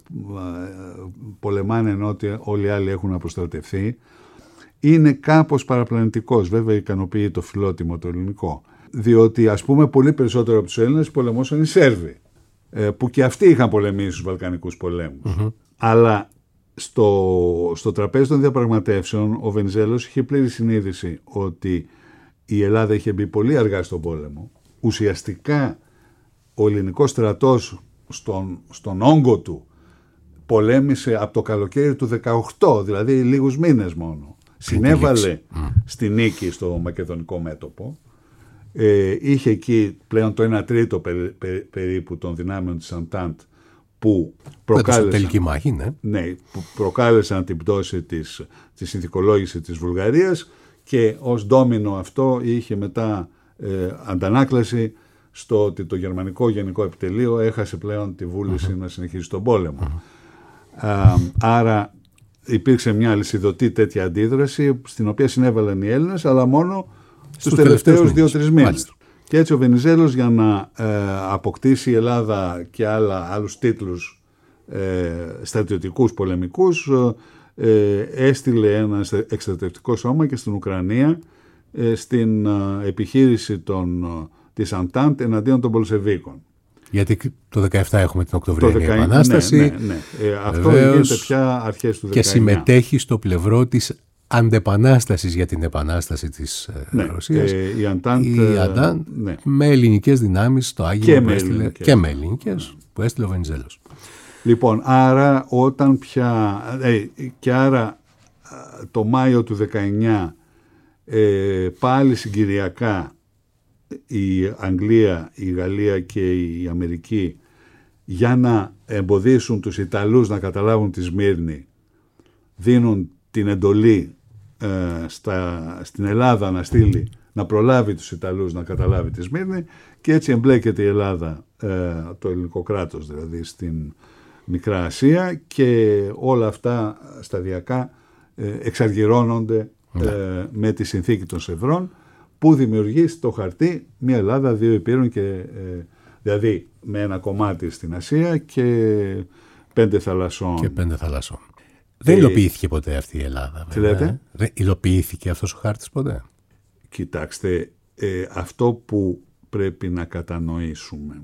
πολεμάνε ενώ ότι όλοι οι άλλοι έχουν αποστρατευθεί είναι κάπως παραπλανητικός. Βέβαια ικανοποιεί το φιλότιμο το ελληνικό. Διότι ας πούμε πολύ περισσότερο από τους Έλληνες πολεμούσαν οι Σέρβοι, που και αυτοί είχαν πολεμήσει στους Βαλκανικούς πολέμους. Mm-hmm. Αλλά στο, στο τραπέζι των διαπραγματεύσεων ο Βενιζέλος είχε πλήρη συνείδηση ότι η Ελλάδα είχε μπει πολύ αργά στον πόλεμο. Ουσιαστικά ο ελληνικός στρατός στον, στον όγκο του πολέμησε από το καλοκαίρι του δεκαοκτώ, δηλαδή λίγους μήνες μόνο. Συνέβαλε mm. στη νίκη στο μακεδονικό μέτωπο. Ε, είχε εκεί πλέον το ένα τρίτο περί, περί, περίπου των δυνάμεων της Αντάντ που προκάλεσαν, τελική μάχη, ναι. Ναι, που προκάλεσαν την πτώση της, τη συνθηκολόγηση της Βουλγαρίας και ως ντόμινο αυτό είχε μετά ε, αντανάκλαση στο ότι το γερμανικό γενικό επιτελείο έχασε πλέον τη βούληση mm-hmm. να συνεχίσει τον πόλεμο. Mm-hmm. Α, άρα υπήρξε μια αλυσιδωτή τέτοια αντίδραση στην οποία συνέβαλαν οι Έλληνες, αλλά μόνο στους τελευταίους δύο-τρεις μήνες. Και έτσι ο Βενιζέλος, για να ε, αποκτήσει η Ελλάδα και άλλα, άλλους τίτλους ε, στρατιωτικούς πολεμικούς, ε, έστειλε ένα εκστρατευτικό σώμα και στην Ουκρανία ε, στην ε, επιχείρηση των, της Αντάντ εναντίον των Πολσεβίκων. Γιατί το δεκαεπτά έχουμε την Οκτωβριανή Επανάσταση. Ναι, ναι, ναι. Ε, αυτό γίνεται πια αρχές του δεκαεννιά. Και συμμετέχει στο πλευρό της αντεπανάστασης για την επανάσταση της ναι, Ρωσίας. Ε, η Αντάντ, η Αντάντ ναι. με ελληνικές δυνάμεις στο Άγιο και, που με έστειλε, ελληνικές. και με ελληνικές ναι. που έστειλε ο Βενιζέλος. Λοιπόν, άρα όταν πια ε, και άρα το Μάιο του δεκαεννιά ε, πάλι συγκυριακά η Αγγλία, η Γαλλία και η Αμερική, για να εμποδίσουν τους Ιταλούς να καταλάβουν τη Σμύρνη, δίνουν την εντολή ε, στα, στην Ελλάδα να στείλει, να προλάβει τους Ιταλούς να καταλάβει τη Σμύρνη, και έτσι εμπλέκεται η Ελλάδα, ε, το ελληνικό κράτος δηλαδή, στην Μικρά Ασία, και όλα αυτά σταδιακά ε, εξαργυρώνονται ε, με τη συνθήκη των Σευρών, που δημιουργεί στο χαρτί μια Ελλάδα δύο υπήρων, και, ε, δηλαδή με ένα κομμάτι στην Ασία και πέντε θαλασσών. Και πέντε θαλασσών. Δεν υλοποιήθηκε ποτέ αυτή η Ελλάδα. Τι λέτε? Δεν υλοποιήθηκε αυτός ο χάρτης ποτέ. Κοιτάξτε, ε, αυτό που πρέπει να κατανοήσουμε,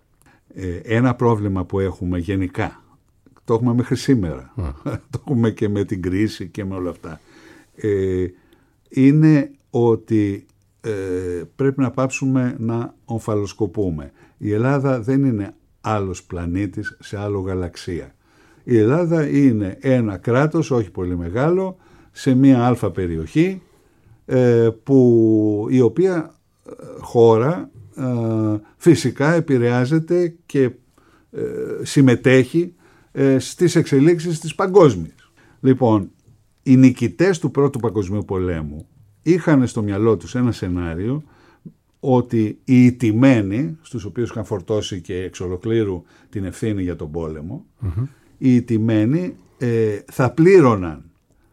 ε, ένα πρόβλημα που έχουμε γενικά, το έχουμε μέχρι σήμερα, mm. το έχουμε και με την κρίση και με όλα αυτά, ε, είναι ότι ε, πρέπει να πάψουμε να ομφαλοσκοπούμε. Η Ελλάδα δεν είναι άλλος πλανήτης σε άλλο γαλαξία. Η Ελλάδα είναι ένα κράτος, όχι πολύ μεγάλο, σε μία αλφα περιοχή, ε, που, η οποία χώρα ε, φυσικά επηρεάζεται και ε, συμμετέχει ε, στις εξελίξεις της παγκόσμιας. Λοιπόν, οι νικητές του Πρώτου Παγκοσμίου Πολέμου είχαν στο μυαλό τους ένα σενάριο ότι οι ηττημένοι, στους οποίους είχαν φορτώσει και εξ ολοκλήρου την ευθύνη για τον πόλεμο, mm-hmm. οι ηττημένοι ε, θα πλήρωναν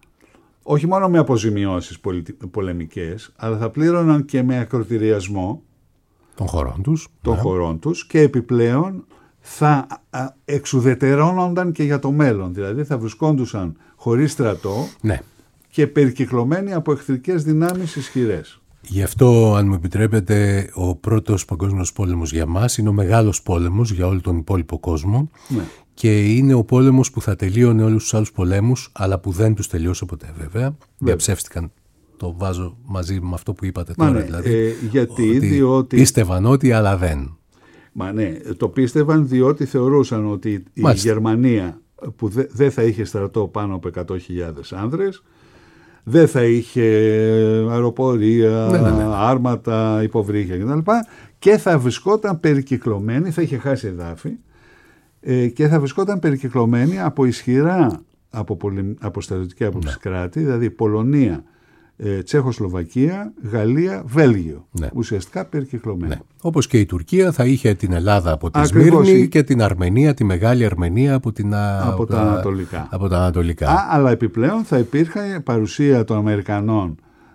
όχι μόνο με αποζημιώσεις πολεμικές, αλλά θα πλήρωναν και με ακροτηριασμό των χωρών τους, των ναι. χωρών τους, και επιπλέον θα εξουδετερώνονταν και για το μέλλον. Δηλαδή θα βρισκόντουσαν χωρίς στρατό ναι. και περικυκλωμένοι από εχθρικές δυνάμεις ισχυρές. Γι' αυτό, αν μου επιτρέπετε, ο πρώτος παγκόσμιος πόλεμος για μας είναι ο μεγάλος πόλεμος για όλο τον υπόλοιπο κόσμο, ναι. και είναι ο πόλεμος που θα τελείωνε όλους τους άλλους πολέμους, αλλά που δεν τους τελείωσε ποτέ βέβαια. Διαψεύστηκαν, το βάζω μαζί με αυτό που είπατε τώρα. Ναι, δηλαδή, ε, γιατί, ότι διότι... πίστευαν ότι, αλλά δεν. Μα ναι, το πίστευαν διότι θεωρούσαν ότι η Μάλιστα. Γερμανία, που δεν δε θα είχε στρατό πάνω από εκατό χιλιάδες άνδρες, δεν θα είχε αεροπορία, ναι, ναι, ναι. άρματα, υποβρύχια κτλ. Και θα βρισκόταν περικυκλωμένη, θα είχε χάσει εδάφη, ε, και θα βρισκόταν περικυκλωμένη από ισχυρά από, πολυ, από στρατιωτική άποψη ναι. κράτη, δηλαδή Πολωνία, ε, Τσεχοσλοβακία, Γαλλία, Βέλγιο. Ναι. Ουσιαστικά περικυκλωμένη. Ναι. Όπως και η Τουρκία θα είχε την Ελλάδα από τη Σμύρνη και την Αρμενία, τη Μεγάλη Αρμενία από, την, από, από, τα, τα, ανατολικά. από τα Ανατολικά. Α, αλλά επιπλέον θα υπήρχε παρουσία των Αμερικανών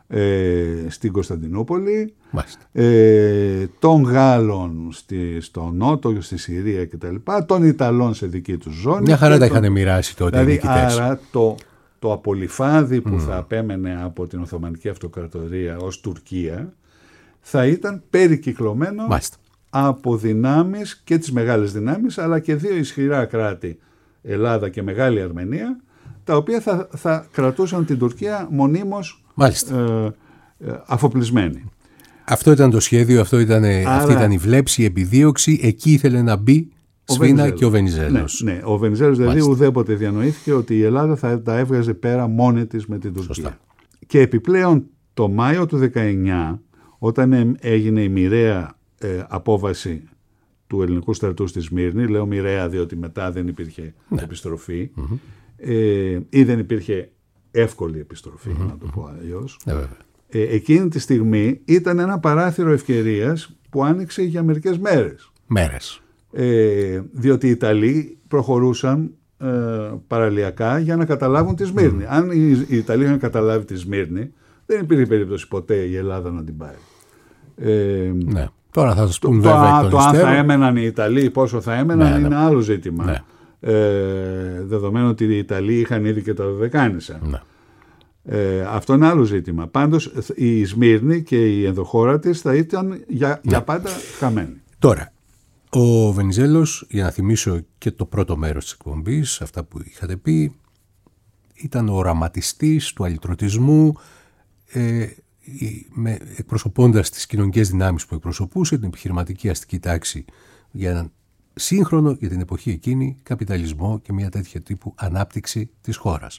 ε, στην Κωνσταντινούπολη, ε, των Γάλλων στη, στο Νότο, στη Συρία κτλ., των Ιταλών σε δική τους ζώνη. Μια χαρά τα είχαν μοιράσει τότε δηλαδή, οι νικητές. Άρα το, το απολυφάδι που mm. θα απέμενε από την Οθωμανική Αυτοκρατορία ως Τουρκία θα ήταν περικυκλωμένο Μάλιστα. από δυνάμεις και τις μεγάλες δυνάμεις, αλλά και δύο ισχυρά κράτη, Ελλάδα και Μεγάλη Αρμενία, τα οποία θα, θα κρατούσαν την Τουρκία μονίμως ε, ε, αφοπλισμένη. Αυτό ήταν το σχέδιο, αυτό ήταν, Άρα, αυτή ήταν η βλέψη, η επιδίωξη. Εκεί ήθελε να μπει Σφίνα και ο Βενιζέλος. Ναι, ναι, ο Βενιζέλος δηλαδή ουδέποτε διανοήθηκε ότι η Ελλάδα θα τα έβγαζε πέρα μόνη της με την Τουρκία. Σωστά. Και επιπλέον το Μάιο του δεκαεννιά, όταν έγινε η μοιραία ε, απόβαση του ελληνικού στρατού στη Σμύρνη, λέω μοιραία διότι μετά δεν υπήρχε ναι. επιστροφή, mm-hmm. ε, ή δεν υπήρχε εύκολη επιστροφή, mm-hmm. να το πω αλλιώς. Mm-hmm. Ε, εκείνη τη στιγμή ήταν ένα παράθυρο ευκαιρίας που άνοιξε για μερικές μέρες. Μέρες. Ε, διότι οι Ιταλοί προχωρούσαν ε, παραλιακά για να καταλάβουν τη Σμύρνη. Mm. Αν οι, οι Ιταλοί είχαν καταλάβει τη Σμύρνη, δεν υπήρχε περίπτωση ποτέ η Ελλάδα να την πάρει. Ε, ναι. Τώρα θα σας πούμε το, βέβαια το, το αν θα έμεναν οι Ιταλοί, πόσο θα έμεναν, ναι, είναι ναι. άλλο ζήτημα. Ναι. Ε, δεδομένου ότι οι Ιταλοί είχαν ήδη και τα Δωδεκάνησα. Ναι. Ε, αυτό είναι άλλο ζήτημα. Πάντως η Σμύρνη και η ενδοχώρα της θα ήταν για, ναι. για πάντα χαμένη. Τώρα, ο Βενιζέλος, για να θυμίσω και το πρώτο μέρος της εκπομπής, αυτά που είχατε πει, ήταν ο οραματιστής του αλυτρωτισμού, ε, με, εκπροσωπώντας τις κοινωνικές δυνάμεις που εκπροσωπούσε, την επιχειρηματική αστική τάξη για έναν σύγχρονο για την εποχή εκείνη καπιταλισμό και μια τέτοια τύπου ανάπτυξη της χώρας.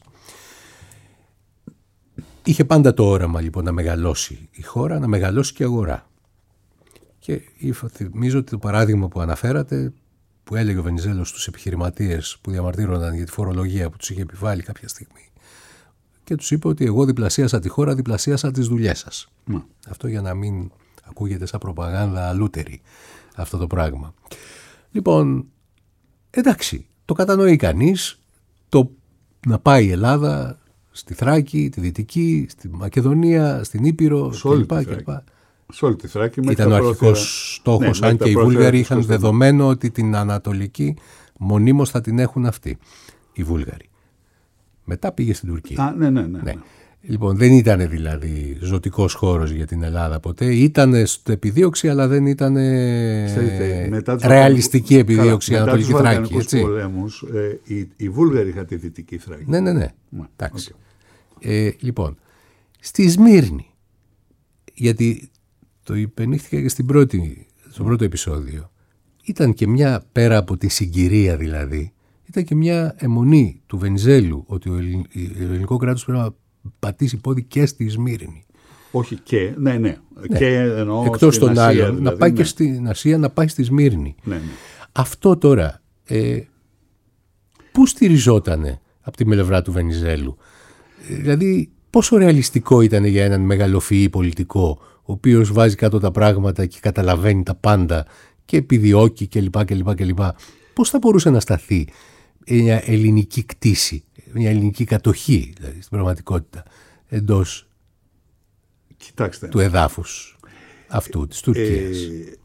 Είχε πάντα το όραμα λοιπόν να μεγαλώσει η χώρα, να μεγαλώσει και η αγορά. Και θυμίζω ότι το παράδειγμα που αναφέρατε, που έλεγε ο Βενιζέλος στους επιχειρηματίες που διαμαρτύρονταν για τη φορολογία που τους είχε επιβάλει κάποια στιγμή, και τους είπε ότι εγώ διπλασίασα τη χώρα, διπλασίασα τις δουλειές σας. Mm. Αυτό για να μην ακούγεται σαν προπαγάνδα αλούτερη αυτό το πράγμα. Λοιπόν, εντάξει, το κατανοεί κανείς, το να πάει η Ελλάδα στη Θράκη, τη Δυτική, στη Μακεδονία, στην Ήπειρο κλπ. Σε όλη τη Θράκη. Ήταν ο αρχικός στόχος, ναι, αν και οι Βούλγαροι είχαν δεδομένο ότι την Ανατολική μονίμως θα την έχουν αυτοί, οι Βούλγαροι. Μετά πήγε στην Τουρκία. Α, ναι, ναι, ναι, ναι. Λοιπόν, δεν ήταν δηλαδή ζωτικός χώρος για την Ελλάδα ποτέ. Ήταν στο επιδίωξη, αλλά δεν ήταν ρεαλιστική επιδίωξη η Ανατολική Θράκη. Μετά τους πολέμους, ε, οι, οι Βούλγαροι είχαν τη Δυτική Θράκη. Ναι, ναι, ναι. Εντάξει. Okay. Ε, λοιπόν, στη Σμύρνη, γιατί το υπενήχθηκα και στην πρώτη, στο πρώτο επεισόδιο, ήταν και μια, πέρα από τη συγκυρία δηλαδή, ήταν και μια αιμονή του Βενιζέλου ότι ο ελληνικό κράτος πρέπει να πατήσει πόδι και στη Σμύρνη. Όχι και, ναι, ναι. ναι. Και εννοώ εκτός των άλλων, δηλαδή, να πάει ναι. και στην Ασία, να πάει στη Σμύρνη. Ναι, ναι. Αυτό τώρα, ε, πού στηριζότανε από τη πλευρά του Βενιζέλου? Δηλαδή, πόσο ρεαλιστικό ήταν για έναν μεγαλοφυή πολιτικό, ο οποίος βάζει κάτω τα πράγματα και καταλαβαίνει τα πάντα και επιδιώκει κλπ. κλπ, κλπ. Πώς θα μπορούσε να σταθεί μια ελληνική κτήση, μια ελληνική κατοχή, δηλαδή στην πραγματικότητα, εντός Κοιτάξτε. του εδάφους αυτού, της Τουρκίας? Ε,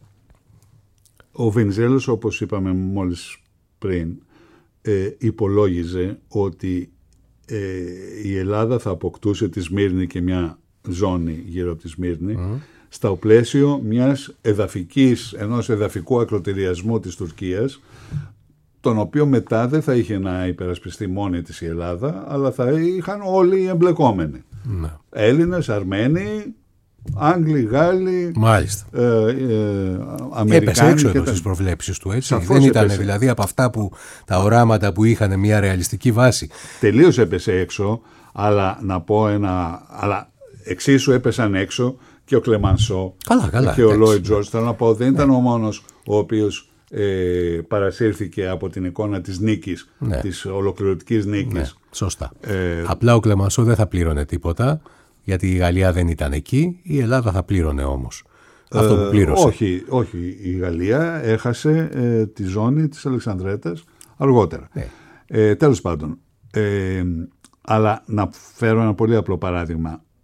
ο Βενιζέλος, όπως είπαμε μόλις πριν, ε, υπολόγιζε ότι ε, η Ελλάδα θα αποκτούσε τη Σμύρνη και μια ζώνη γύρω από τη Σμύρνη mm. στα πλαίσιο μιας εδαφικής, ενός εδαφικού ακροτηριασμού της Τουρκίας, τον οποίο μετά δεν θα είχε να υπερασπιστεί μόνη της η Ελλάδα, αλλά θα είχαν όλοι οι εμπλεκόμενοι. Mm. Έλληνες, Αρμένοι, Άγγλοι, Γάλλοι, μάλιστα. Ε, ε, Αμερικάνοι. Έπεσε έξω εδώ στις προβλέψεις του, έτσι. Σαφώς δεν ήταν έπεσε. Δηλαδή από αυτά που τα οράματα που είχαν μια ρεαλιστική βάση. Τελείως έπεσε έξω, αλλά να πω ένα. Αλλά εξίσου έπεσαν έξω και ο Κλεμανσό καλά, καλά, και ο Λόιτ Τζορτζ. Θέλω να πω, δεν ήταν ναι. ο μόνος ο οποίος ε, παρασύρθηκε από την εικόνα της νίκης, ναι. της ολοκληρωτικής νίκης. Ναι, σωστά. Ε, Απλά ο Κλεμανσό δεν θα πλήρωνε τίποτα, γιατί η Γαλλία δεν ήταν εκεί, η Ελλάδα θα πλήρωνε όμως. Ε, αυτό που πλήρωσε. Όχι, όχι, η Γαλλία έχασε ε, τη ζώνη της Αλεξανδρέτας αργότερα. Ναι. Ε, τέλος πάντων, ε, αλλά να φέρω ένα πολύ απλό παράδειγμα.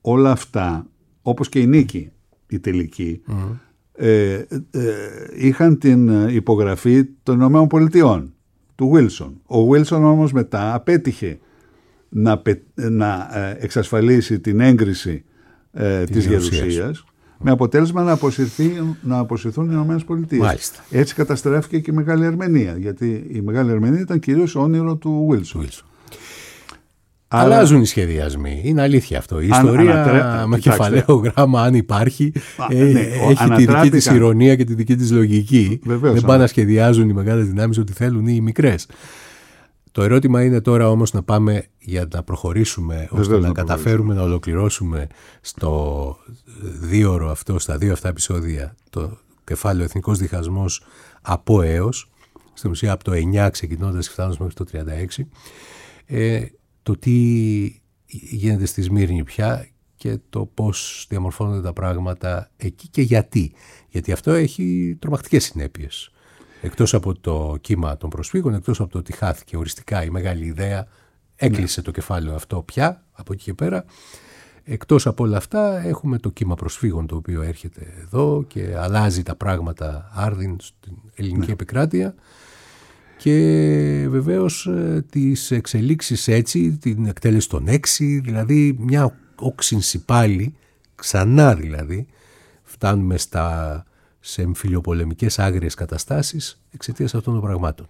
όλα αυτά, όπως και η νίκη η τελική, mm. ε, ε, είχαν την υπογραφή των Ηνωμένων Πολιτειών, του Wilson. Ο Wilson όμως μετά απέτυχε να, να εξασφαλίσει την έγκριση ε, της Γερουσίας, με αποτέλεσμα να, να αποσυρθούν οι Ηνωμένες Πολιτείες. Μάλιστα. Έτσι καταστράφηκε και η Μεγάλη Αρμενία, γιατί η Μεγάλη Αρμενία ήταν κυρίως όνειρο του Wilson. Wilson. Αλλά... Αλλάζουν οι σχεδιασμοί. Είναι αλήθεια αυτό. Η αν, ιστορία ανατρέ... με κεφαλαίο γράμμα, αν υπάρχει, Α, ε, ναι, έχει ανατράπηκα... τη δική της ηρωνία και τη δική της λογική. Βεβαίως, δεν πάνε να σχεδιάζουν οι μεγάλες δυνάμεις ότι θέλουν ή οι μικρές. Το ερώτημα είναι τώρα όμως να πάμε για να προχωρήσουμε, ώστε να, να καταφέρουμε να ολοκληρώσουμε στο δίωρο αυτό, στα δύο αυτά επεισόδια, το κεφάλαιο Εθνικός Διχασμός από έως, στην ουσία από το εννιά ξεκινώντας και φτάνοντας μέχρι το τριάντα έξι, ε, το τι γίνεται στη Σμύρνη πια και το πώς διαμορφώνονται τα πράγματα εκεί και γιατί. Γιατί αυτό έχει τρομακτικές συνέπειες. Εκτός από το κύμα των προσφύγων, εκτός από το ότι χάθηκε οριστικά η μεγάλη ιδέα, έκλεισε ναι. το κεφάλαιο αυτό πια από εκεί και πέρα. Εκτός από όλα αυτά έχουμε το κύμα προσφύγων το οποίο έρχεται εδώ και αλλάζει τα πράγματα άρδιν στην ελληνική ναι. επικράτεια. Και βεβαίως τις εξελίξεις έτσι, την εκτέλεση των έξι, δηλαδή μια όξυνση πάλι, ξανά δηλαδή, φτάνουμε στα, σε εμφυλιοπολεμικές άγριες καταστάσεις εξαιτίας αυτών των πραγμάτων.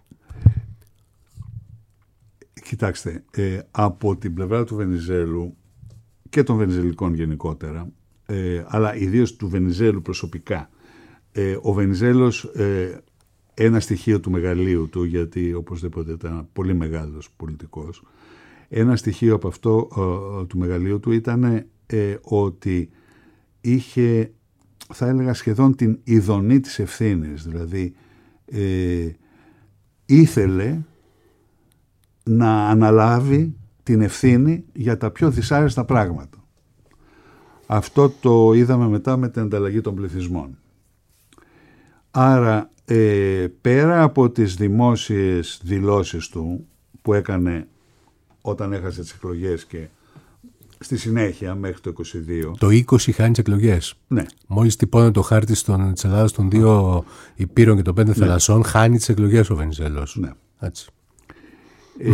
Κοιτάξτε, ε, από την πλευρά του Βενιζέλου και των Βενιζελικών γενικότερα, ε, αλλά ιδίως του Βενιζέλου προσωπικά, ε, ο Βενιζέλος... Ε, ένα στοιχείο του μεγαλείου του, γιατί οπωσδήποτε ήταν πολύ μεγάλος πολιτικός, ένα στοιχείο από αυτό ε, του μεγαλείου του ήταν ε, ότι είχε, θα έλεγα, σχεδόν την ειδονή της ευθύνης, δηλαδή ε, ήθελε να αναλάβει την ευθύνη για τα πιο δυσάρεστα πράγματα. Αυτό το είδαμε μετά με την ανταλλαγή των πληθυσμών. Άρα Ε, πέρα από τις δημόσιες δηλώσεις του που έκανε όταν έχασε τις εκλογές και στη συνέχεια μέχρι το είκοσι δύο. Το είκοσι χάνει τις εκλογές. Ναι. Μόλις τυπώνει το χάρτη της Ελλάδας των δύο υπήρων και των πέντε ναι. θαλασσών, χάνει τις εκλογές ο Βενιζέλος. Ναι. Έτσι. Ε,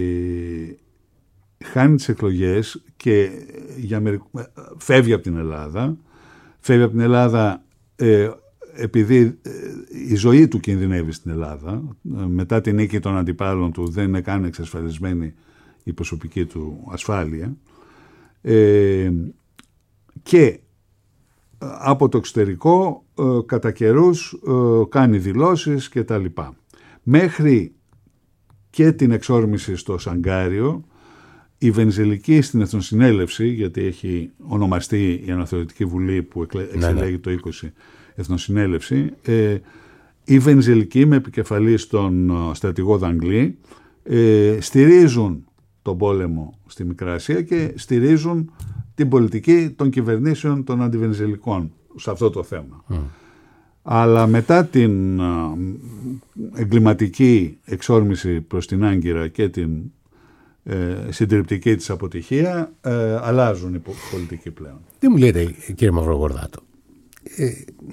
χάνει τις εκλογές και για μερικ... φεύγει από την Ελλάδα. Φεύγει από την Ελλάδα ε, επειδή η ζωή του κινδυνεύει στην Ελλάδα, μετά την νίκη των αντιπάλων του δεν είναι καν εξασφαλισμένη η προσωπική του ασφάλεια, ε, και από το εξωτερικό ε, κατά καιρούς ε, κάνει δηλώσεις και τα λοιπά. Μέχρι και την εξόρμηση στο Σαγκάριο, η Βενιζελική στην Εθνοσυνέλευση, γιατί έχει ονομαστεί η Αναθεωρητική Βουλή που εξελέγει ναι, ναι. το είκοσι Εθνοσυνέλευση, ε, οι Βενιζελικοί με επικεφαλής τον στρατηγό Δαγκλή ε, στηρίζουν τον πόλεμο στη Μικρά Ασία και στηρίζουν την πολιτική των κυβερνήσεων των αντιβενιζελικών σε αυτό το θέμα. Mm. Αλλά μετά την εγκληματική εξόρμηση προς την Άγκυρα και την ε, συντριπτική της αποτυχία, ε, αλλάζουν οι πολιτικοί πλέον. Τι μου λέτε, κύριε Μαυρογορδάτο, ε,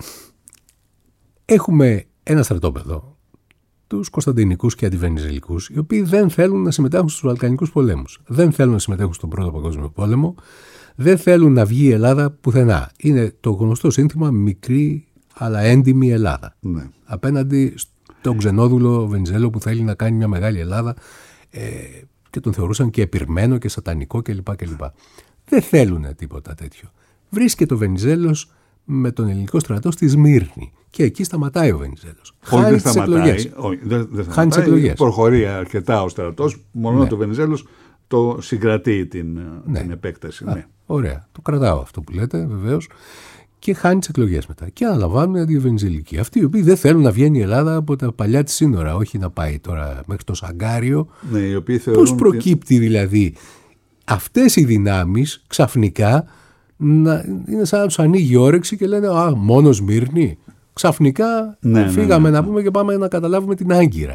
έχουμε ένα στρατόπεδο, τους Κωνσταντινικούς και αντιβενιζελικούς, οι οποίοι δεν θέλουν να συμμετέχουν στους Βαλκανικούς πολέμους, δεν θέλουν να συμμετέχουν στον Πρώτο Παγκόσμιο Πόλεμο, δεν θέλουν να βγει η Ελλάδα πουθενά. Είναι το γνωστό σύνθημα μικρή αλλά έντιμη Ελλάδα. Ναι. Απέναντι στον ξενόδουλο Βενιζέλο που θέλει να κάνει μια μεγάλη Ελλάδα, ε, και τον θεωρούσαν και επιρμένο και σατανικό κλπ. κλπ. Δεν θέλουν τίποτα τέτοιο. Βρίσκεται ο Βενιζέλος με τον ελληνικό στρατό στη Σμύρνη και εκεί σταματάει ο Βενιζέλος. Χάνει τις εκλογές. Όχι, δεν, δεν Χάνει τις εκλογές. Προχωρεί αρκετά ο στρατός, μόνο ναι. το Βενιζέλος το συγκρατεί την, ναι. την επέκταση. Α, ναι. Ωραία. Το κρατάω αυτό που λέτε, βεβαίως. Και χάνει τις εκλογές μετά. Και αναλαμβάνουν οι αντιβενιζελικοί. Αυτοί οι οποίοι δεν θέλουν να βγαίνει η Ελλάδα από τα παλιά της σύνορα, όχι να πάει τώρα μέχρι το Σαγκάριο. Ναι, οι οποίοι θεωρούν. Πώς προκύπτει δηλαδή αυτές οι δυνάμεις ξαφνικά να είναι σαν να τους ανοίγει η όρεξη και λένε «Α, μόνο Σμύρνη». Ξαφνικά ναι, φύγαμε ναι, ναι. να πούμε και πάμε να καταλάβουμε την Άγκυρα.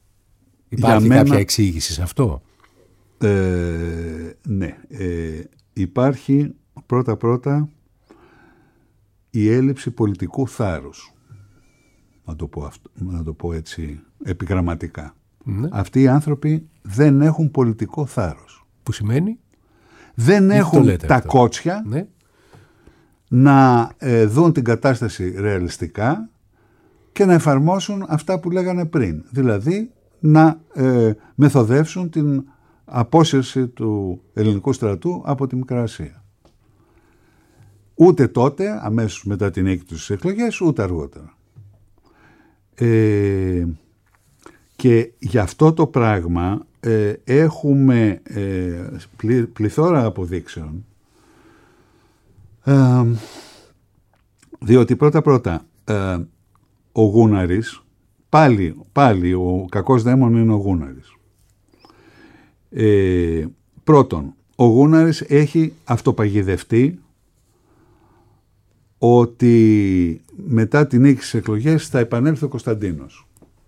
Υπάρχει μένα... κάποια εξήγηση σε αυτό? Ε, ναι. Ε, υπάρχει πρώτα-πρώτα η έλλειψη πολιτικού θάρρους. Να το πω, αυτό, να το πω έτσι επιγραμματικά. Ναι. Αυτοί οι άνθρωποι δεν έχουν πολιτικό θάρρος. Που σημαίνει? Δεν έχουν τα αυτό. Κότσια ναι. να ε, δουν την κατάσταση ρεαλιστικά και να εφαρμόσουν αυτά που λέγανε πριν. Δηλαδή να ε, μεθοδεύσουν την απόσυρση του ελληνικού στρατού από τη Μικρά Ασία. Ούτε τότε, αμέσως μετά την νίκη τους στις εκλογές, ούτε αργότερα. Ε, και γι' αυτό το πράγμα ε, έχουμε ε, πλη, πληθώρα αποδείξεων, ε, διότι πρώτα-πρώτα ε, ο Γούναρης, πάλι, πάλι ο κακός δαίμον είναι ο Γούναρης. Ε, πρώτον, ο Γούναρης έχει αυτοπαγιδευτεί ότι μετά την νίκη στις εκλογές θα επανέλθει ο Κωνσταντίνος.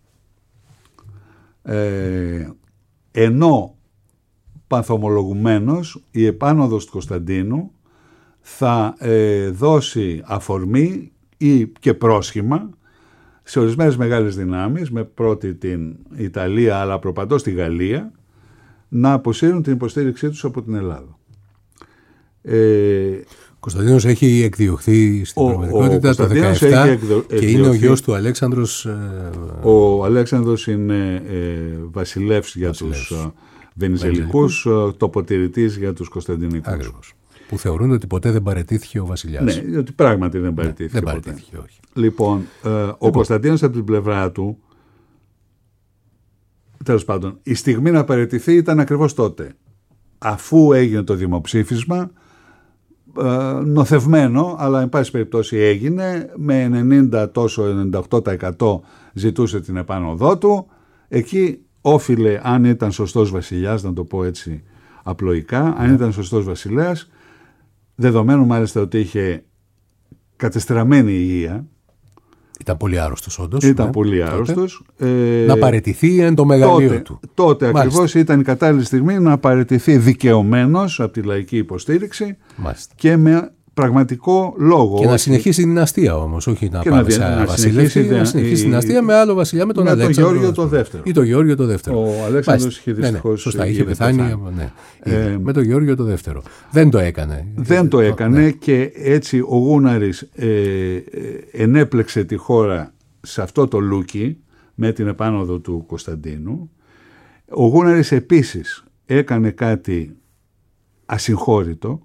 Ε, ενώ πανθομολογουμένως η επάνωδος του Κωνσταντίνου θα ε, δώσει αφορμή ή και πρόσχημα σε ορισμένες μεγάλες δυνάμεις, με πρώτη την Ιταλία αλλά προπαντός τη Γαλλία, να αποσύρουν την υποστήριξή τους από την Ελλάδα. Ε, ο Κωνσταντίνος έχει εκδιωχθεί στην ο, πραγματικότητα ο το δεκαεπτά εκδο, και εκδιωχθεί. Είναι ο γιος του Αλέξανδρος. Ο Αλέξανδρος είναι ε, βασιλεύς για βασιλεύς. τους Βενιζελικούς, τοποτηρητής για τους Κωνσταντινικούς. Ακριβώς. Που θεωρούν ότι ποτέ δεν παραιτήθηκε ο βασιλιάς. Ναι, ότι πράγματι δεν παραιτήθηκε. Ναι, δεν παραιτήθηκε, όχι. Λοιπόν, ε, ο λοιπόν. Κωνσταντίνος από την πλευρά του, τέλος πάντων, η στιγμή να παραιτηθεί ήταν ακριβώς τότε. Αφού έγινε το δημοψήφισμα, ε, νοθευμένο, αλλά εν πάση περιπτώσει έγινε, με ενενήντα τόσο ενενήντα οκτώ τοις εκατό ζητούσε την επάνωδό του. Εκεί όφιλε, αν ήταν σωστός βασιλιάς, να το πω έτσι απλοϊκά, αν ήταν σωστός βασιλέας, δεδομένου μάλιστα ότι είχε κατεστραμμένη υγεία. Ήταν πολύ άρρωστος όντως. Ήταν ναι, πολύ άρρωστος. Ε, να παραιτηθεί εν το μεγαλείο τότε, του. Τότε ακριβώς ήταν η κατάλληλη στιγμή να παραιτηθεί δικαιωμένος από τη λαϊκή υποστήριξη. Μάλιστα. Και με πραγματικό λόγο. Και να συνεχίσει την δυναστεία όμως, όχι να πάμε σε βασιλεύση. Να συνεχίσει την δυναστεία με άλλο βασιλιά, με τον Αλέξανδρο. Με τον Γεώργιο το δεύτερο. Ή τον Γεώργιο το δεύτερο. Ο Αλέξανδρος είχε δυστυχώς. Ναι, ναι, σωστά, είχε πεθάνει. Ναι. Ε, με τον Γεώργιο το δεύτερο. Δεν το έκανε. Δεν το έκανε ναι. Και έτσι ο Γούναρης ε, ε, ενέπλεξε τη χώρα σε αυτό το λούκι με την επάνωδο του Κωνσταντίνου. Ο Γούναρης επίσης έκανε κάτι ασυγχώρητο.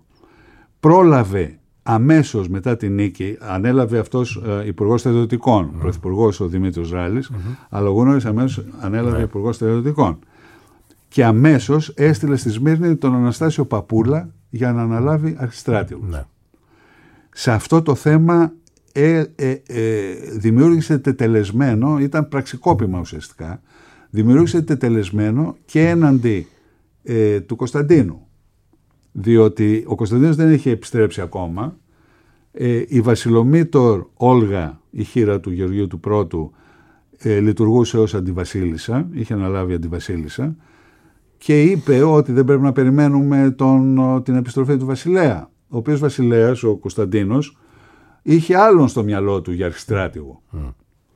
Πρόλαβε αμέσως μετά την νίκη, ανέλαβε αυτός ε, υπουργός στρατιωτικών, mm. πρωθυπουργός ο Δημήτρης Ράλης, mm-hmm. αλλά ο Γούναρης αμέσως ανέλαβε mm. υπουργός στρατιωτικών. Και αμέσως έστειλε στη Σμύρνη τον Αναστάσιο Παπούλα για να αναλάβει αρχιστράτηγος. Mm. Σε αυτό το θέμα ε, ε, ε, δημιούργησε τετελεσμένο, ήταν πραξικόπημα ουσιαστικά, δημιούργησε τετελεσμένο και έναντι ε, του Κωνσταντίνου. Διότι ο Κωνσταντίνος δεν είχε επιστρέψει ακόμα. Ε, η Βασιλομήτωρ Όλγα, η χείρα του Γεωργίου του Πρώτου, ε, λειτουργούσε ως αντιβασίλισσα, είχε αναλάβει αντιβασίλισσα και είπε ότι δεν πρέπει να περιμένουμε τον, την επιστροφή του βασιλέα. Ο οποίος βασιλέας, ο Κωνσταντίνος, είχε άλλον στο μυαλό του για αρχιστράτηγο. Mm.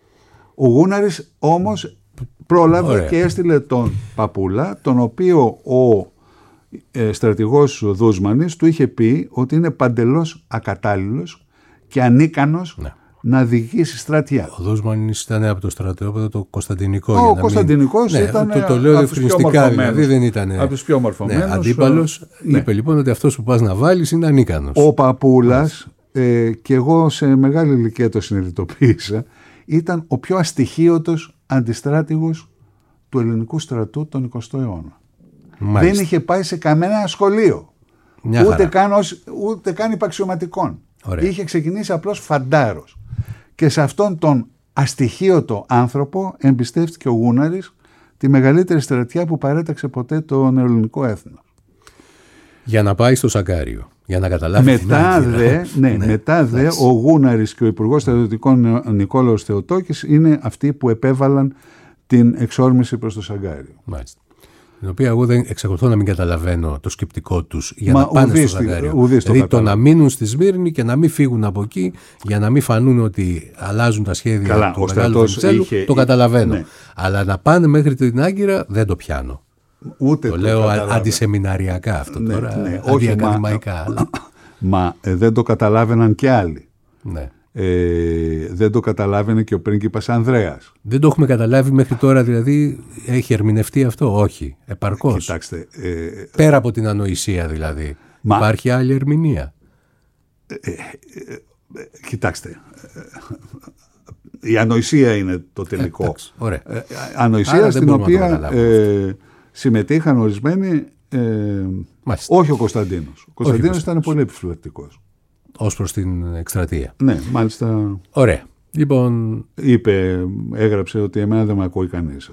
Ο Γούναρης όμως πρόλαβε Ωραία. και έστειλε τον Παπούλα, τον οποίο ο Ε, στρατηγός Δούσμανης του είχε πει ότι είναι παντελώς ακατάλληλος και ανίκανος ναι. να διοικήσει στρατιά. Ο Δούσμανης ήταν από το στρατόπεδο το Κωνσταντινικό. Ο Κωνσταντινικός μην... ήταν ναι, το, το λέω ευκριστικά, δηλαδή δεν ήταν από τους πιο μορφωμένους. Ναι, αντίπαλος, ναι. είπε λοιπόν ότι αυτός που πας να βάλεις είναι ανίκανος. Ο Παπούλας, ε, και εγώ σε μεγάλη ηλικία το συνειδητοποίησα, ήταν ο πιο αστοιχείωτος αντιστράτηγος του ελληνικού στρατού τον εικοστό αιώνα. Μάλιστα. Δεν είχε πάει σε κανένα σχολείο, ούτε καν, ως, ούτε καν υπαξιωματικών. Ωραία. Είχε ξεκινήσει απλώς φαντάρος. Και σε αυτόν τον αστοιχείωτο άνθρωπο εμπιστεύτηκε ο Γούναρης τη μεγαλύτερη στρατιά που παρέταξε ποτέ το νεοελληνικό έθνος. Για να πάει στο Σαγκάριο, για να καταλάβει μετά την δε, ναι, ναι, μετά δε ο Γούναρης και ο Υπουργός Στρατιωτικών Νικόλαος Θεοτόκης είναι αυτοί που επέβαλαν την εξόρμηση προς το Σαγκάριο. Μάλιστα. την οποία εγώ δεν εξακολουθώ να μην καταλαβαίνω το σκεπτικό τους για Μα να πάνε ουδείς, στο Ζαγάριο. Δηλαδή το, το να μείνουν στη Σμύρνη και να μην φύγουν από εκεί για να μην φανούν ότι αλλάζουν τα σχέδια Καλά, του Μεγάλου Βενιζέλου, είχε... το καταλαβαίνω. Ναι. Αλλά να πάνε μέχρι την Άγκυρα δεν το πιάνω. Ούτε το, το λέω καταλάβαι. Αντισεμιναριακά αυτό ναι, τώρα, ναι, αντιακαδημαϊκά. Μα, αλλά... μα ε, δεν το καταλάβαιναν και άλλοι. Ναι. Ε, δεν το καταλάβαινε και ο πρίγκιπας Ανδρέας. Δεν το έχουμε καταλάβει μέχρι τώρα, δηλαδή έχει ερμηνευτεί αυτό? Όχι, επαρκώς. Κοιτάξτε, ε, πέρα από την ανοησία δηλαδή, μα, υπάρχει άλλη ερμηνεία? Ε, ε, ε, κοιτάξτε, ε, η ανοησία είναι το τελικό. Ε, εντάξει, ωραία. Ε, ανοησία Άρα στην οποία ε, συμμετείχαν ορισμένοι, ε, όχι ο Κωνσταντίνος. Ο Κωνσταντίνος ήταν πολύ επιφυλακτικός. Ως προς την εκστρατεία. Ναι, μάλιστα. Ωραία. Λοιπόν... Είπε, έγραψε ότι εμένα δεν με ακούει κανείς.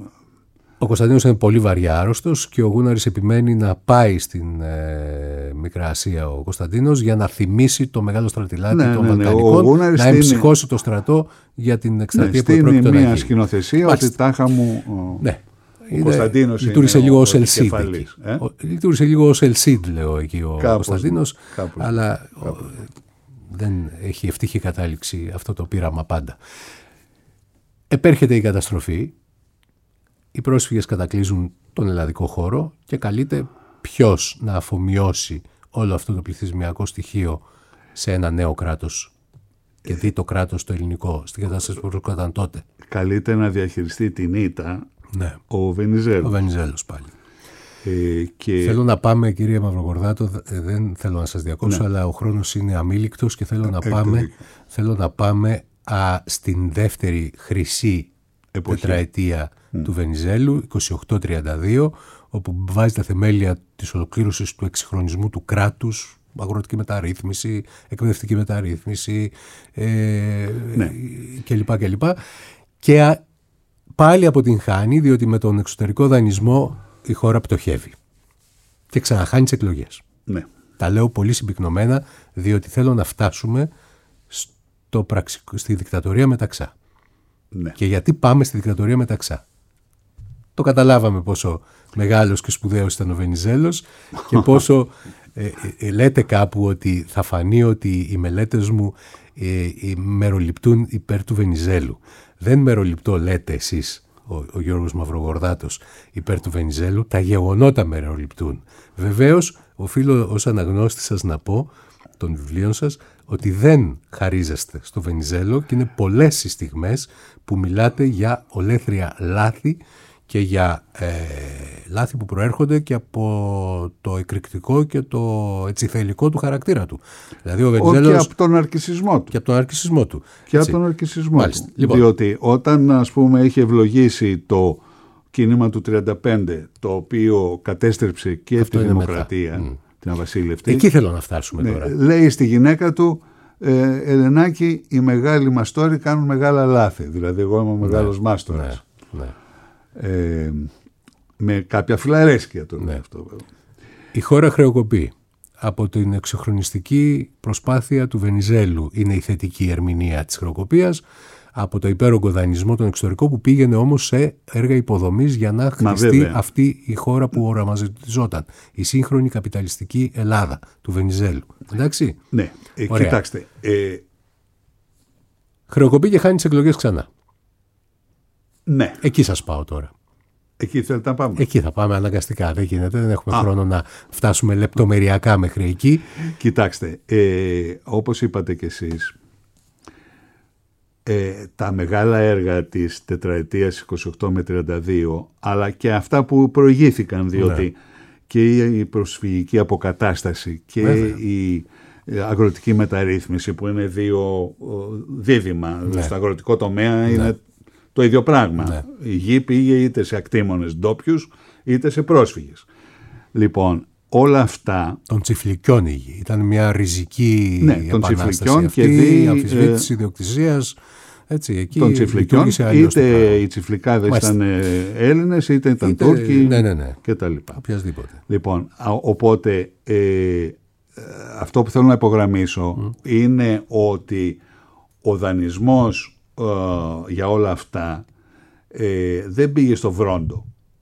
Ο Κωνσταντίνος είναι πολύ βαριά άρρωστος και ο Γούναρης επιμένει να πάει στην ε, Μικρά Ασία ο Κωνσταντίνος για να θυμίσει το μεγάλο στρατιλάτι ναι, των ναι, ναι, Βαλκανικών, να στήνει... εμψυχώσει το στρατό για την εκστρατεία ναι, που πρόκειται να γίνει. Μια σκηνοθεσία ότι τάχα μου... Ναι. Ο Κωνσταντίνος λειτουργήσε λίγο ως Ελσίδ. Ε? Λειτουργήσε λίγο ως Ελσίδ, λέω εκεί ο κάπως, Κωνσταντίνος, κάπως, αλλά κάπως. δεν έχει ευτυχή κατάληξη αυτό το πείραμα πάντα. Επέρχεται η καταστροφή, οι πρόσφυγες κατακλείζουν τον ελλαδικό χώρο και καλείται ποιος να αφομοιώσει όλο αυτό το πληθυσμιακό στοιχείο σε ένα νέο κράτος και δει το κράτος το ελληνικό στην κατάσταση που βρισκόταν τότε. Καλείται να διαχειριστεί την ήττα. Ναι. Ο Βενιζέλος. Ο Βενιζέλος πάλι. Ε, και... Θέλω να πάμε, κύριε Μαυρογορδάτο, δεν θέλω να σας διακόψω, ναι. αλλά ο χρόνος είναι αμήλικτος και θέλω να πάμε, θέλω να πάμε α, στην δεύτερη χρυσή εποχή. Τετραετία mm. του Βενιζέλου, είκοσι οκτώ τριάντα δύο, όπου βάζει τα θεμέλια της ολοκλήρωσης του εξυγχρονισμού του κράτους, αγροτική μεταρρύθμιση, εκπαιδευτική μεταρρύθμιση ε, ναι. κλπ. κλπ. Και α, πάλι αποτυγχάνει, διότι με τον εξωτερικό δανεισμό η χώρα πτωχεύει και ξαναχάνει τις εκλογές. Ναι. Τα λέω πολύ συμπυκνωμένα, διότι θέλω να φτάσουμε στο πραξι... στη δικτατορία Μεταξά. Ναι. Και γιατί πάμε στη δικτατορία Μεταξά? Το καταλάβαμε πόσο μεγάλος και σπουδαίος ήταν ο Βενιζέλος και πόσο ε, ε, λέτε κάπου ότι θα φανεί ότι οι μελέτες μου ε, ε, μεροληπτούν υπέρ του Βενιζέλου. Δεν μεροληπτώ, λέτε εσείς, ο, ο Γιώργος Μαυρογορδάτος, υπέρ του Βενιζέλου, τα γεγονότα μεροληπτούν. Βεβαίως, οφείλω ως αναγνώστη σας να πω των βιβλίων σας ότι δεν χαρίζεστε στο Βενιζέλο και είναι πολλές οι στιγμές που μιλάτε για ολέθρια λάθη και για ε, λάθη που προέρχονται και από το εκρηκτικό και το ετσιθελικό του χαρακτήρα του. Δηλαδή ο Βενιζέλος... Και από τον αρκισισμό του. Και από τον αρκισισμό του. Και από τον αρκισισμό Μάλιστα. του. Λοιπόν. Διότι όταν, ας πούμε, είχε ευλογήσει το κίνημα του τριάντα πέντε, το οποίο κατέστρεψε και αυτό τη δημοκρατία, mm. την αβασίλευτη. Εκεί θέλω να φτάσουμε ναι, τώρα. Λέει στη γυναίκα του, ε, Ελενάκη, οι μεγάλοι μαστόροι κάνουν μεγάλα λάθη. Δηλαδή εγώ είμαι ο μεγάλος ναι, μάστορας. Ναι, ναι. Ε, με κάποια φιλαρέσκεια το ναι. αυτό. Βέβαια. Η χώρα χρεοκοπεί. Από την εξωχρονιστική προσπάθεια του Βενιζέλου είναι η θετική ερμηνεία της χρεοκοπίας, από το υπέρογκο δανεισμό τον εξωτερικό που πήγαινε όμως σε έργα υποδομής για να χτιστεί αυτή η χώρα που οραματιζόταν. Η σύγχρονη καπιταλιστική Ελλάδα του Βενιζέλου. Εντάξει. Ναι, ε, κοιτάξτε. Ε... Χρεοκοπεί και χάνει τις εκλογές ξανά. Ναι. Εκεί σας πάω τώρα. Εκεί θέλετε να πάμε. Εκεί θα πάμε αναγκαστικά. Δεν γίνεται, δεν έχουμε Α. χρόνο να φτάσουμε λεπτομεριακά μέχρι εκεί. Κοιτάξτε, ε, όπως είπατε κι εσείς, ε, τα μεγάλα έργα της τετραετίας είκοσι οκτώ με τριάντα δύο, αλλά και αυτά που προηγήθηκαν, διότι ναι. και η προσφυγική αποκατάσταση και Βέβαια. η αγροτική μεταρρύθμιση, που είναι δύο δίδυμα, ναι. στο αγροτικό τομέα ναι. είναι το ίδιο πράγμα. Ναι. Η γη πήγε είτε σε ακτήμονες ντόπιους είτε σε πρόσφυγες. Λοιπόν, όλα αυτά... Των Τσιφλικιών η γη. Ήταν μια ριζική ναι, επανάσταση αυτή, και δι... η αμφισβήτηση ε... ιδιοκτησίας. Έτσι, εκεί των Τσιφλικιών, είτε οι Τσιφλικάδες ήταν Έλληνες, είτε ήταν είτε... Τούρκοι ναι, ναι, ναι. και τα λοιπά. Οποιασδήποτε. Λοιπόν, οπότε ε, αυτό που θέλω να υπογραμμίσω mm. είναι ότι ο δανεισμός ε, για όλα αυτά ε, δεν πήγε στο βρόντο.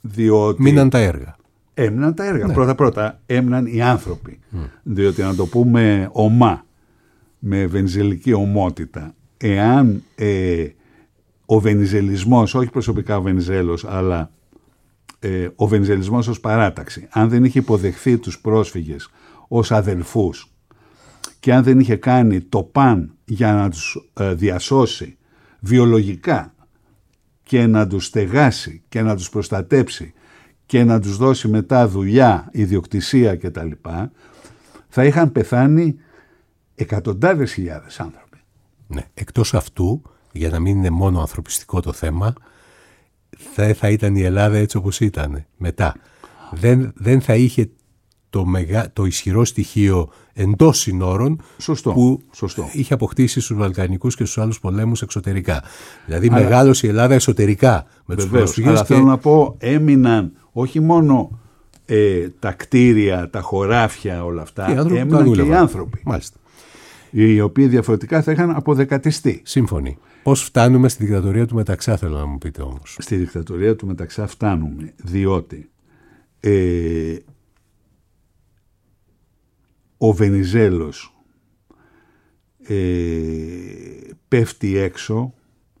Διότι μείναν τα έργα. Έμειναν τα έργα. Ναι. Πρώτα-πρώτα έμειναν οι άνθρωποι. Mm. Διότι, να το πούμε ομά, με βενιζελική ομότητα, εάν ε, ο βενιζελισμός, όχι προσωπικά ο Βενιζέλος, αλλά ε, ο βενιζελισμός ως παράταξη, αν δεν είχε υποδεχθεί τους πρόσφυγες ως αδελφούς και αν δεν είχε κάνει το παν για να τους ε, διασώσει βιολογικά και να τους στεγάσει και να τους προστατέψει και να τους δώσει μετά δουλειά, ιδιοκτησία κτλ., θα είχαν πεθάνει εκατοντάδες χιλιάδες άνθρωποι. Ναι, εκτός αυτού, για να μην είναι μόνο ανθρωπιστικό το θέμα, θα, θα ήταν η Ελλάδα έτσι όπως ήταν μετά. Δεν, δεν θα είχε το, μεγα, το ισχυρό στοιχείο εντός συνόρων σωστό, που σωστό. είχε αποκτήσει στους Βαλκανικούς και στους άλλους πολέμους εξωτερικά. Δηλαδή αλλά, μεγάλωσε η Ελλάδα εσωτερικά με τους πρόσφυγες. Αλλά και... θέλω να πω, έμειναν όχι μόνο ε, τα κτίρια, τα χωράφια, όλα αυτά, άνθρωποι, έμειναν και οι άνθρωποι. Μάλιστα. Οι οποίοι διαφορετικά θα είχαν αποδεκατιστεί. Σύμφωνοι. Πώς φτάνουμε στη δικτατορία του Μεταξά, θέλω να μου πείτε όμως. Στη δικτατορία του Μεταξά φτάνουμε διότι ε, ο Βενιζέλος ε, πέφτει έξω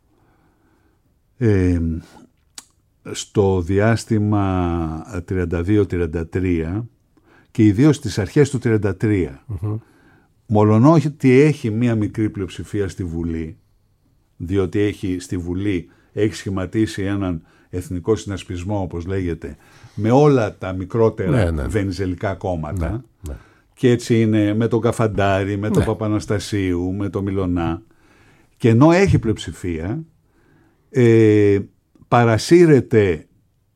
ε, στο διάστημα τριάντα δύο τριάντα τρία και ιδίως στις αρχές του τριάντα τρία. Mm-hmm. Μολονότι έχει μία μικρή πλειοψηφία στη Βουλή, διότι έχει στη Βουλή έχει σχηματίσει έναν εθνικό συνασπισμό, όπως λέγεται, με όλα τα μικρότερα ναι, ναι. βενιζελικά κόμματα. Ναι, ναι. Και έτσι είναι με τον Καφαντάρη, με τον ναι. Παπαναστασίου, με τον Μιλωνά. Και ενώ έχει πλειοψηφία, ε, παρασύρεται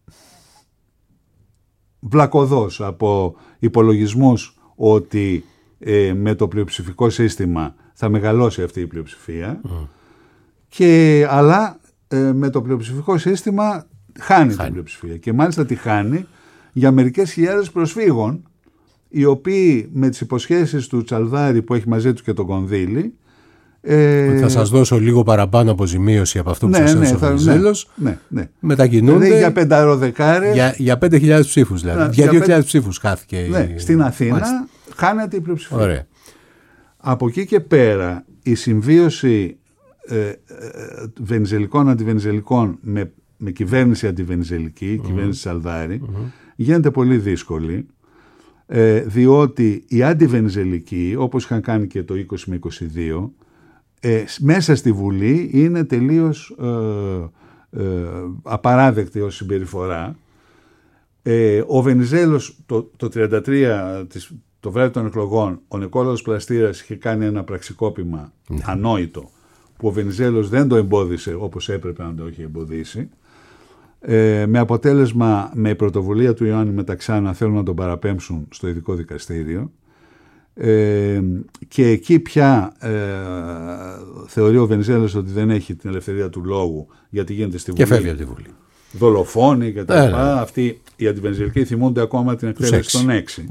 βλακωδώς από υπολογισμούς ότι ε, με το πλειοψηφικό σύστημα θα μεγαλώσει αυτή η πλειοψηφία, mm. και, αλλά ε, με το πλειοψηφικό σύστημα χάνει, χάνει την πλειοψηφία. Και μάλιστα τη χάνει για μερικές χιλιάδες προσφύγων, οι οποίοι με τις υποσχέσεις του Τσαλδάρη που έχει μαζί του και τον Κονδύλη, ε, θα σας δώσω λίγο παραπάνω αποζημίωση από αυτό που ναι, σας έδωσε ναι, ο Βενιζέλος, ναι, ναι. μετακινούνται δηλαδή για πενταροδεκάρες, για, για πέντε χιλιάδες ψήφους δηλαδή, ναι, για δύο χιλιάδες ψήφους χάθηκε. Ναι, η... Στην Αθήνα μάλιστα. Χάνεται η πλειοψηφία. Ωραία. Από εκεί και πέρα η συμβίωση ε, ε, βενιζελικών αντιβενιζελικών με, με κυβέρνηση αντιβενιζελική, mm-hmm. κυβέρνηση Τσαλδάρη, mm-hmm. γίνεται πολύ δύσκολη. Ε, διότι οι αντιβενιζελικοί, όπως είχαν κάνει και το είκοσι με είκοσι δύο, ε, μέσα στη Βουλή είναι τελείως ε, ε, απαράδεκτη ως συμπεριφορά. Ε, ο Βενιζέλος το, το τριάντα τρία, το βράδυ των εκλογών, ο Νικόλαος Πλαστήρας είχε κάνει ένα πραξικόπημα ναι. ανόητο, που ο Βενιζέλος δεν το εμπόδισε όπως έπρεπε να το έχει εμποδίσει. Ε, με αποτέλεσμα, με πρωτοβουλία του Ιωάννη Μεταξά να θέλουν να τον παραπέμψουν στο ειδικό δικαστήριο, ε, και εκεί πια ε, θεωρεί ο Βενιζέλος ότι δεν έχει την ελευθερία του λόγου, γιατί γίνεται στη Βουλή και φεύγει από τη Βουλή, δολοφόνοι και τα λοιπά. Ε, αυτοί οι αντιβενιζελικοί θυμούνται ακόμα την εκτέλεση των έξι.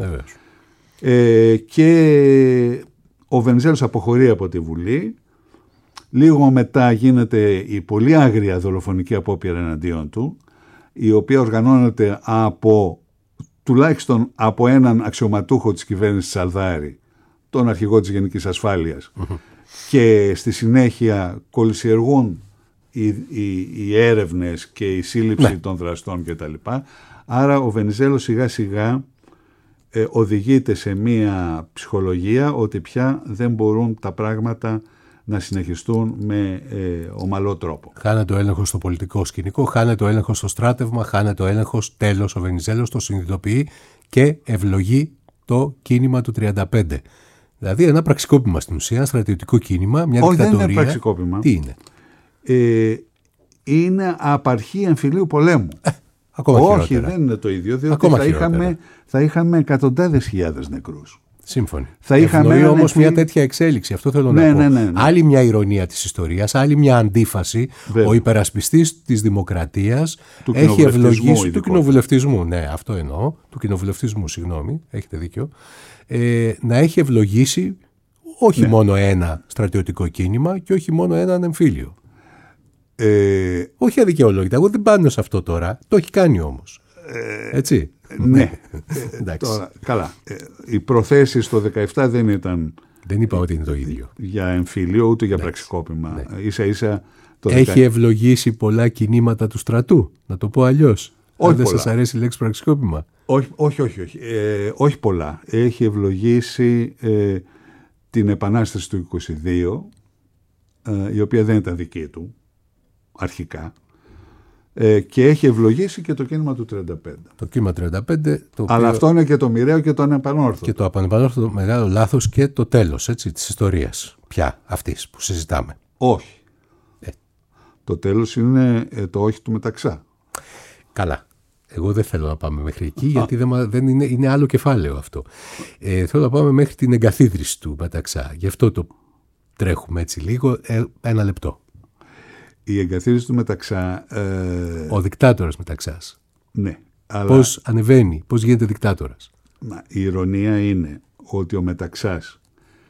Ε, και ο Βενιζέλος αποχωρεί από τη Βουλή. Λίγο μετά γίνεται η πολύ άγρια δολοφονική απόπειρα εναντίον του, η οποία οργανώνεται από τουλάχιστον από έναν αξιωματούχο της κυβέρνησης Τσαλδάρη, τον αρχηγό της Γενικής Ασφάλειας, mm-hmm. και στη συνέχεια κολυσιεργούν οι, οι, οι έρευνες και η σύλληψη ναι. των δραστών κτλ. Άρα ο Βενιζέλος σιγά σιγά ε, οδηγείται σε μία ψυχολογία ότι πια δεν μπορούν τα πράγματα να συνεχιστούν με ε, ομαλό τρόπο. Χάνεται ο έλεγχος στο πολιτικό σκηνικό, χάνεται ο έλεγχος στο στράτευμα, χάνεται ο έλεγχος, τέλος ο Βενιζέλος το συνειδητοποιεί και ευλογεί το κίνημα του τριάντα πέντε. Δηλαδή ένα πραξικόπημα στην ουσία, ένα στρατιωτικό κίνημα, μια Όχι, δικτατορία. Δεν είναι πραξικόπημα. Τι είναι? Ε, είναι απαρχή εμφυλίου πολέμου. Ε, ακόμα Όχι, χειρότερα. δεν είναι το ίδιο, διότι θα είχαμε, θα είχαμε εκατοντάδες χιλιάδες νεκρούς. Σύμφωνοι. Θα Ευνοεί όμως εμφύλ... μια τέτοια εξέλιξη. Αυτό θέλω ναι, να πω. Ναι, ναι, ναι. Άλλη μια ηρωνία της ιστορίας, άλλη μια αντίφαση. Βέβαια. Ο υπερασπιστής της δημοκρατίας του έχει ευλογήσει. Του κοινοβουλευτισμού. Ναι, αυτό εννοώ. Του κοινοβουλευτισμού, συγγνώμη, έχετε δίκιο. Ε, να έχει ευλογήσει όχι ναι. μόνο ένα στρατιωτικό κίνημα και όχι μόνο έναν εμφύλιο. Ε... Όχι αδικαιολόγητα. Εγώ δεν πάνω σε αυτό τώρα. Το έχει κάνει όμως. Ε, Έτσι. Ναι. ε, τώρα, καλά. Ε, οι προθέσεις το δεκαεπτά δεν ήταν... Δεν είπα ότι είναι το ίδιο. Για εμφύλιο ούτε για πραξικόπημα. Ναι. Ίσα ίσα το Έχει δεκα... ευλογήσει πολλά κινήματα του στρατού, να το πω αλλιώς. Όχι αν δεν πολλά. σας αρέσει η λέξη πραξικόπημα. Όχι, όχι, όχι. Όχι, ε, όχι πολλά. Έχει ευλογήσει ε, την Επανάσταση του είκοσι δύο, ε, η οποία δεν ήταν δική του αρχικά, ε, και έχει ευλογήσει και το κίνημα του τριάντα πέντε. Το κίνημα τριάντα πέντε. Το οποίο... Αλλά αυτό είναι και το μοιραίο και το ανεπανόρθωτο. Και το ανεπανόρθωτο μεγάλο λάθος και το τέλος, έτσι, της ιστορίας πια αυτής που συζητάμε. Όχι. Ε. Το τέλος είναι ε, το όχι του Μεταξά. Καλά. Εγώ δεν θέλω να πάμε μέχρι εκεί, γιατί δεν, δεν είναι, είναι άλλο κεφάλαιο αυτό. Ε, θέλω να πάμε μέχρι την εγκαθίδρυση του Μεταξά. Γι' αυτό το τρέχουμε έτσι λίγο. Ε, ένα λεπτό. Η εγκαθίδρυση του Μεταξά... Ε... Ο δικτάτορας Μεταξάς. Ναι. Αλλά... Πώς ανεβαίνει, πώς γίνεται δικτάτορας. Μα, η ηρωνία είναι ότι ο Μεταξάς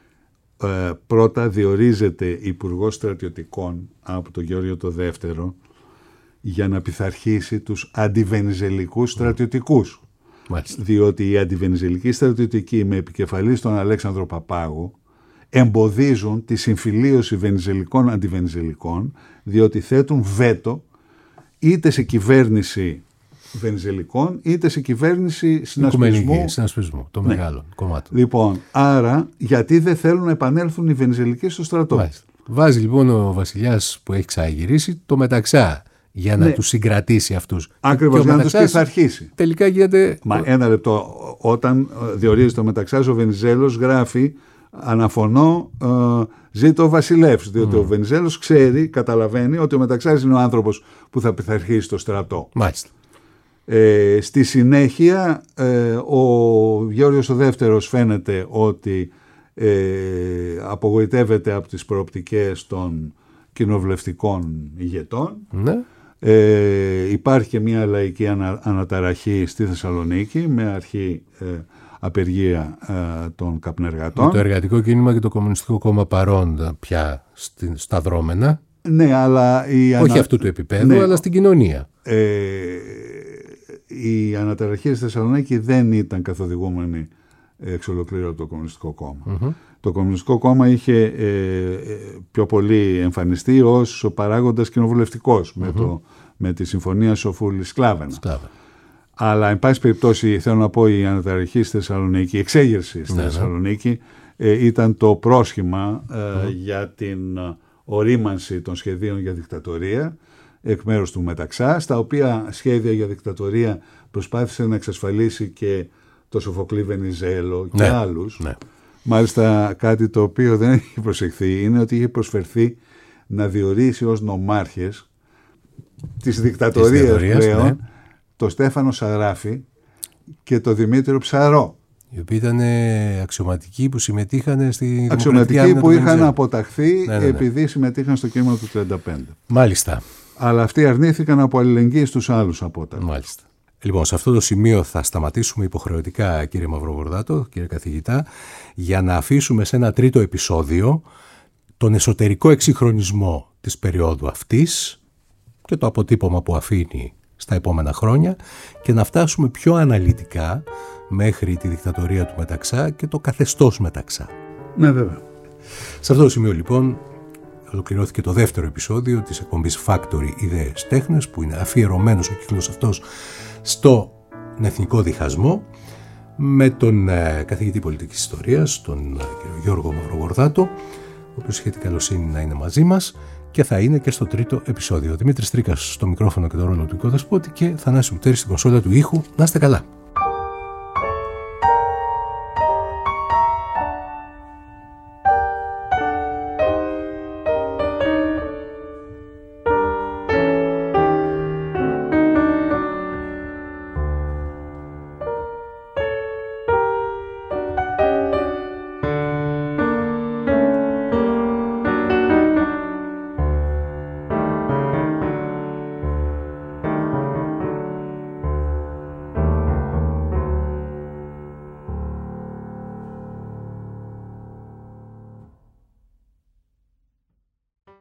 ε, πρώτα διορίζεται υπουργός στρατιωτικών από τον Γεώργιο το Δεύτερο για να πειθαρχήσει τους αντιβενιζελικούς στρατιωτικούς. Μάλιστα. Διότι οι αντιβενιζελικοί στρατιωτικοί με επικεφαλή στον Αλέξανδρο Παπάγου εμποδίζουν τη συμφιλίωση βενιζελικών αντιβενιζελικών, διότι θέτουν βέτο είτε σε κυβέρνηση βενιζελικών είτε σε κυβέρνηση συνασπισμού. Συνασπισμού, το ναι. μεγάλο κομμάτι. Λοιπόν, άρα γιατί δεν θέλουν να επανέλθουν οι βενιζελικοί στο στρατό. Μάλιστα. Βάζει λοιπόν ο βασιλιάς που έχει ξαναγυρίσει το Μεταξά για να ναι. τους συγκρατήσει αυτούς. Ακριβώς, για να τους πειθαρχήσει. Τελικά γίνεται... Μα ένα λεπτό, όταν διορίζει το Μεταξάς, ο Βενιζέλος γράφει αναφωνώ ε, ζήτω ο βασιλεύς, διότι mm. ο Βενιζέλος ξέρει, καταλαβαίνει ότι ο Μεταξάς είναι ο άνθρωπος που θα πειθαρχήσει το στρατό. Μάλιστα. Ε, στη συνέχεια ε, ο Γεώργιος ο Δεύτερος φαίνεται ότι ε, απογοητεύεται από τις προοπτικές των κοινοβουλευτικών ηγετών. Ναι. Ε, υπάρχει και μια λαϊκή ανα, αναταραχή στη Θεσσαλονίκη με αρχή ε, απεργία ε, των καπνεργατών. Με το εργατικό κίνημα και το Κομμουνιστικό Κόμμα παρόντα πια στην, στα δρόμενα. Ναι, αλλά η όχι ανα... αυτού του επίπεδου, ναι, αλλά στην κοινωνία. Ε, η αναταραχή στη Θεσσαλονίκη δεν ήταν καθοδηγούμενη εξ ολοκλήρου από το Κομμουνιστικό Κόμμα. Mm-hmm. Το Κομμουνιστικό Κόμμα είχε ε, πιο πολύ εμφανιστεί ως ο παράγοντας κοινοβουλευτικός mm-hmm. με, το, με τη συμφωνία Σοφούλη-Σκλάβαινα. Σκλάβα. Αλλά, εν πάση περιπτώσει, θέλω να πω, η αναταραχή στη Θεσσαλονίκη, η εξέγερση στη ναι, Θεσσαλονίκη ναι. ε, ήταν το πρόσχημα ε, mm-hmm. για την ε, ορίμανση των σχεδίων για δικτατορία εκ μέρους του Μεταξά, στα οποία σχέδια για δικτατορία προσπάθησε να εξασφαλίσει και το Σοφοκλή Βενιζέλο και ναι, άλλους. Ναι. Μάλιστα κάτι το οποίο δεν έχει προσεχθεί είναι ότι είχε προσφερθεί να διορίσει ως νομάρχες της δικτατορίας πλέον ναι. το Στέφανο Σαράφη και το Δημήτριο Ψαρό. Οι οποίοι ήταν αξιωματικοί που συμμετείχαν στη αξιωματικοί που είχαν αποταχθεί ναι, ναι, ναι. επειδή συμμετείχαν στο κίνημα του τριάντα πέντε. Μάλιστα. Αλλά αυτοί αρνήθηκαν από αλληλεγγύη στους άλλους απόταχους. Μάλιστα. Λοιπόν, σε αυτό το σημείο θα σταματήσουμε υποχρεωτικά, κύριε Μαυροβορδάτο, κύριε καθηγητά, για να αφήσουμε σε ένα τρίτο επεισόδιο τον εσωτερικό εξυγχρονισμό της περίοδου αυτής και το αποτύπωμα που αφήνει στα επόμενα χρόνια και να φτάσουμε πιο αναλυτικά μέχρι τη δικτατορία του Μεταξά και το καθεστώς Μεταξά. Ναι, βέβαια. Σε αυτό το σημείο, λοιπόν, ολοκληρώθηκε το δεύτερο επεισόδιο της εκπομπής Factory Ιδέες Τέχνες, που είναι αφιερωμένος ο κύκλος αυτός στον εθνικό διχασμό, με τον ε, καθηγητή πολιτικής ιστορίας, τον ε, κύριο Γιώργο Μαυροβορδάτο, ο οποίος είχε την καλοσύνη να είναι μαζί μας και θα είναι και στο τρίτο επεισόδιο. Δημήτρης Τρίκας στο μικρόφωνο και το ρόλο του οικοδεσπότη και Θανάσης Μουτέρης στην κονσόλα του ήχου. Να είστε καλά.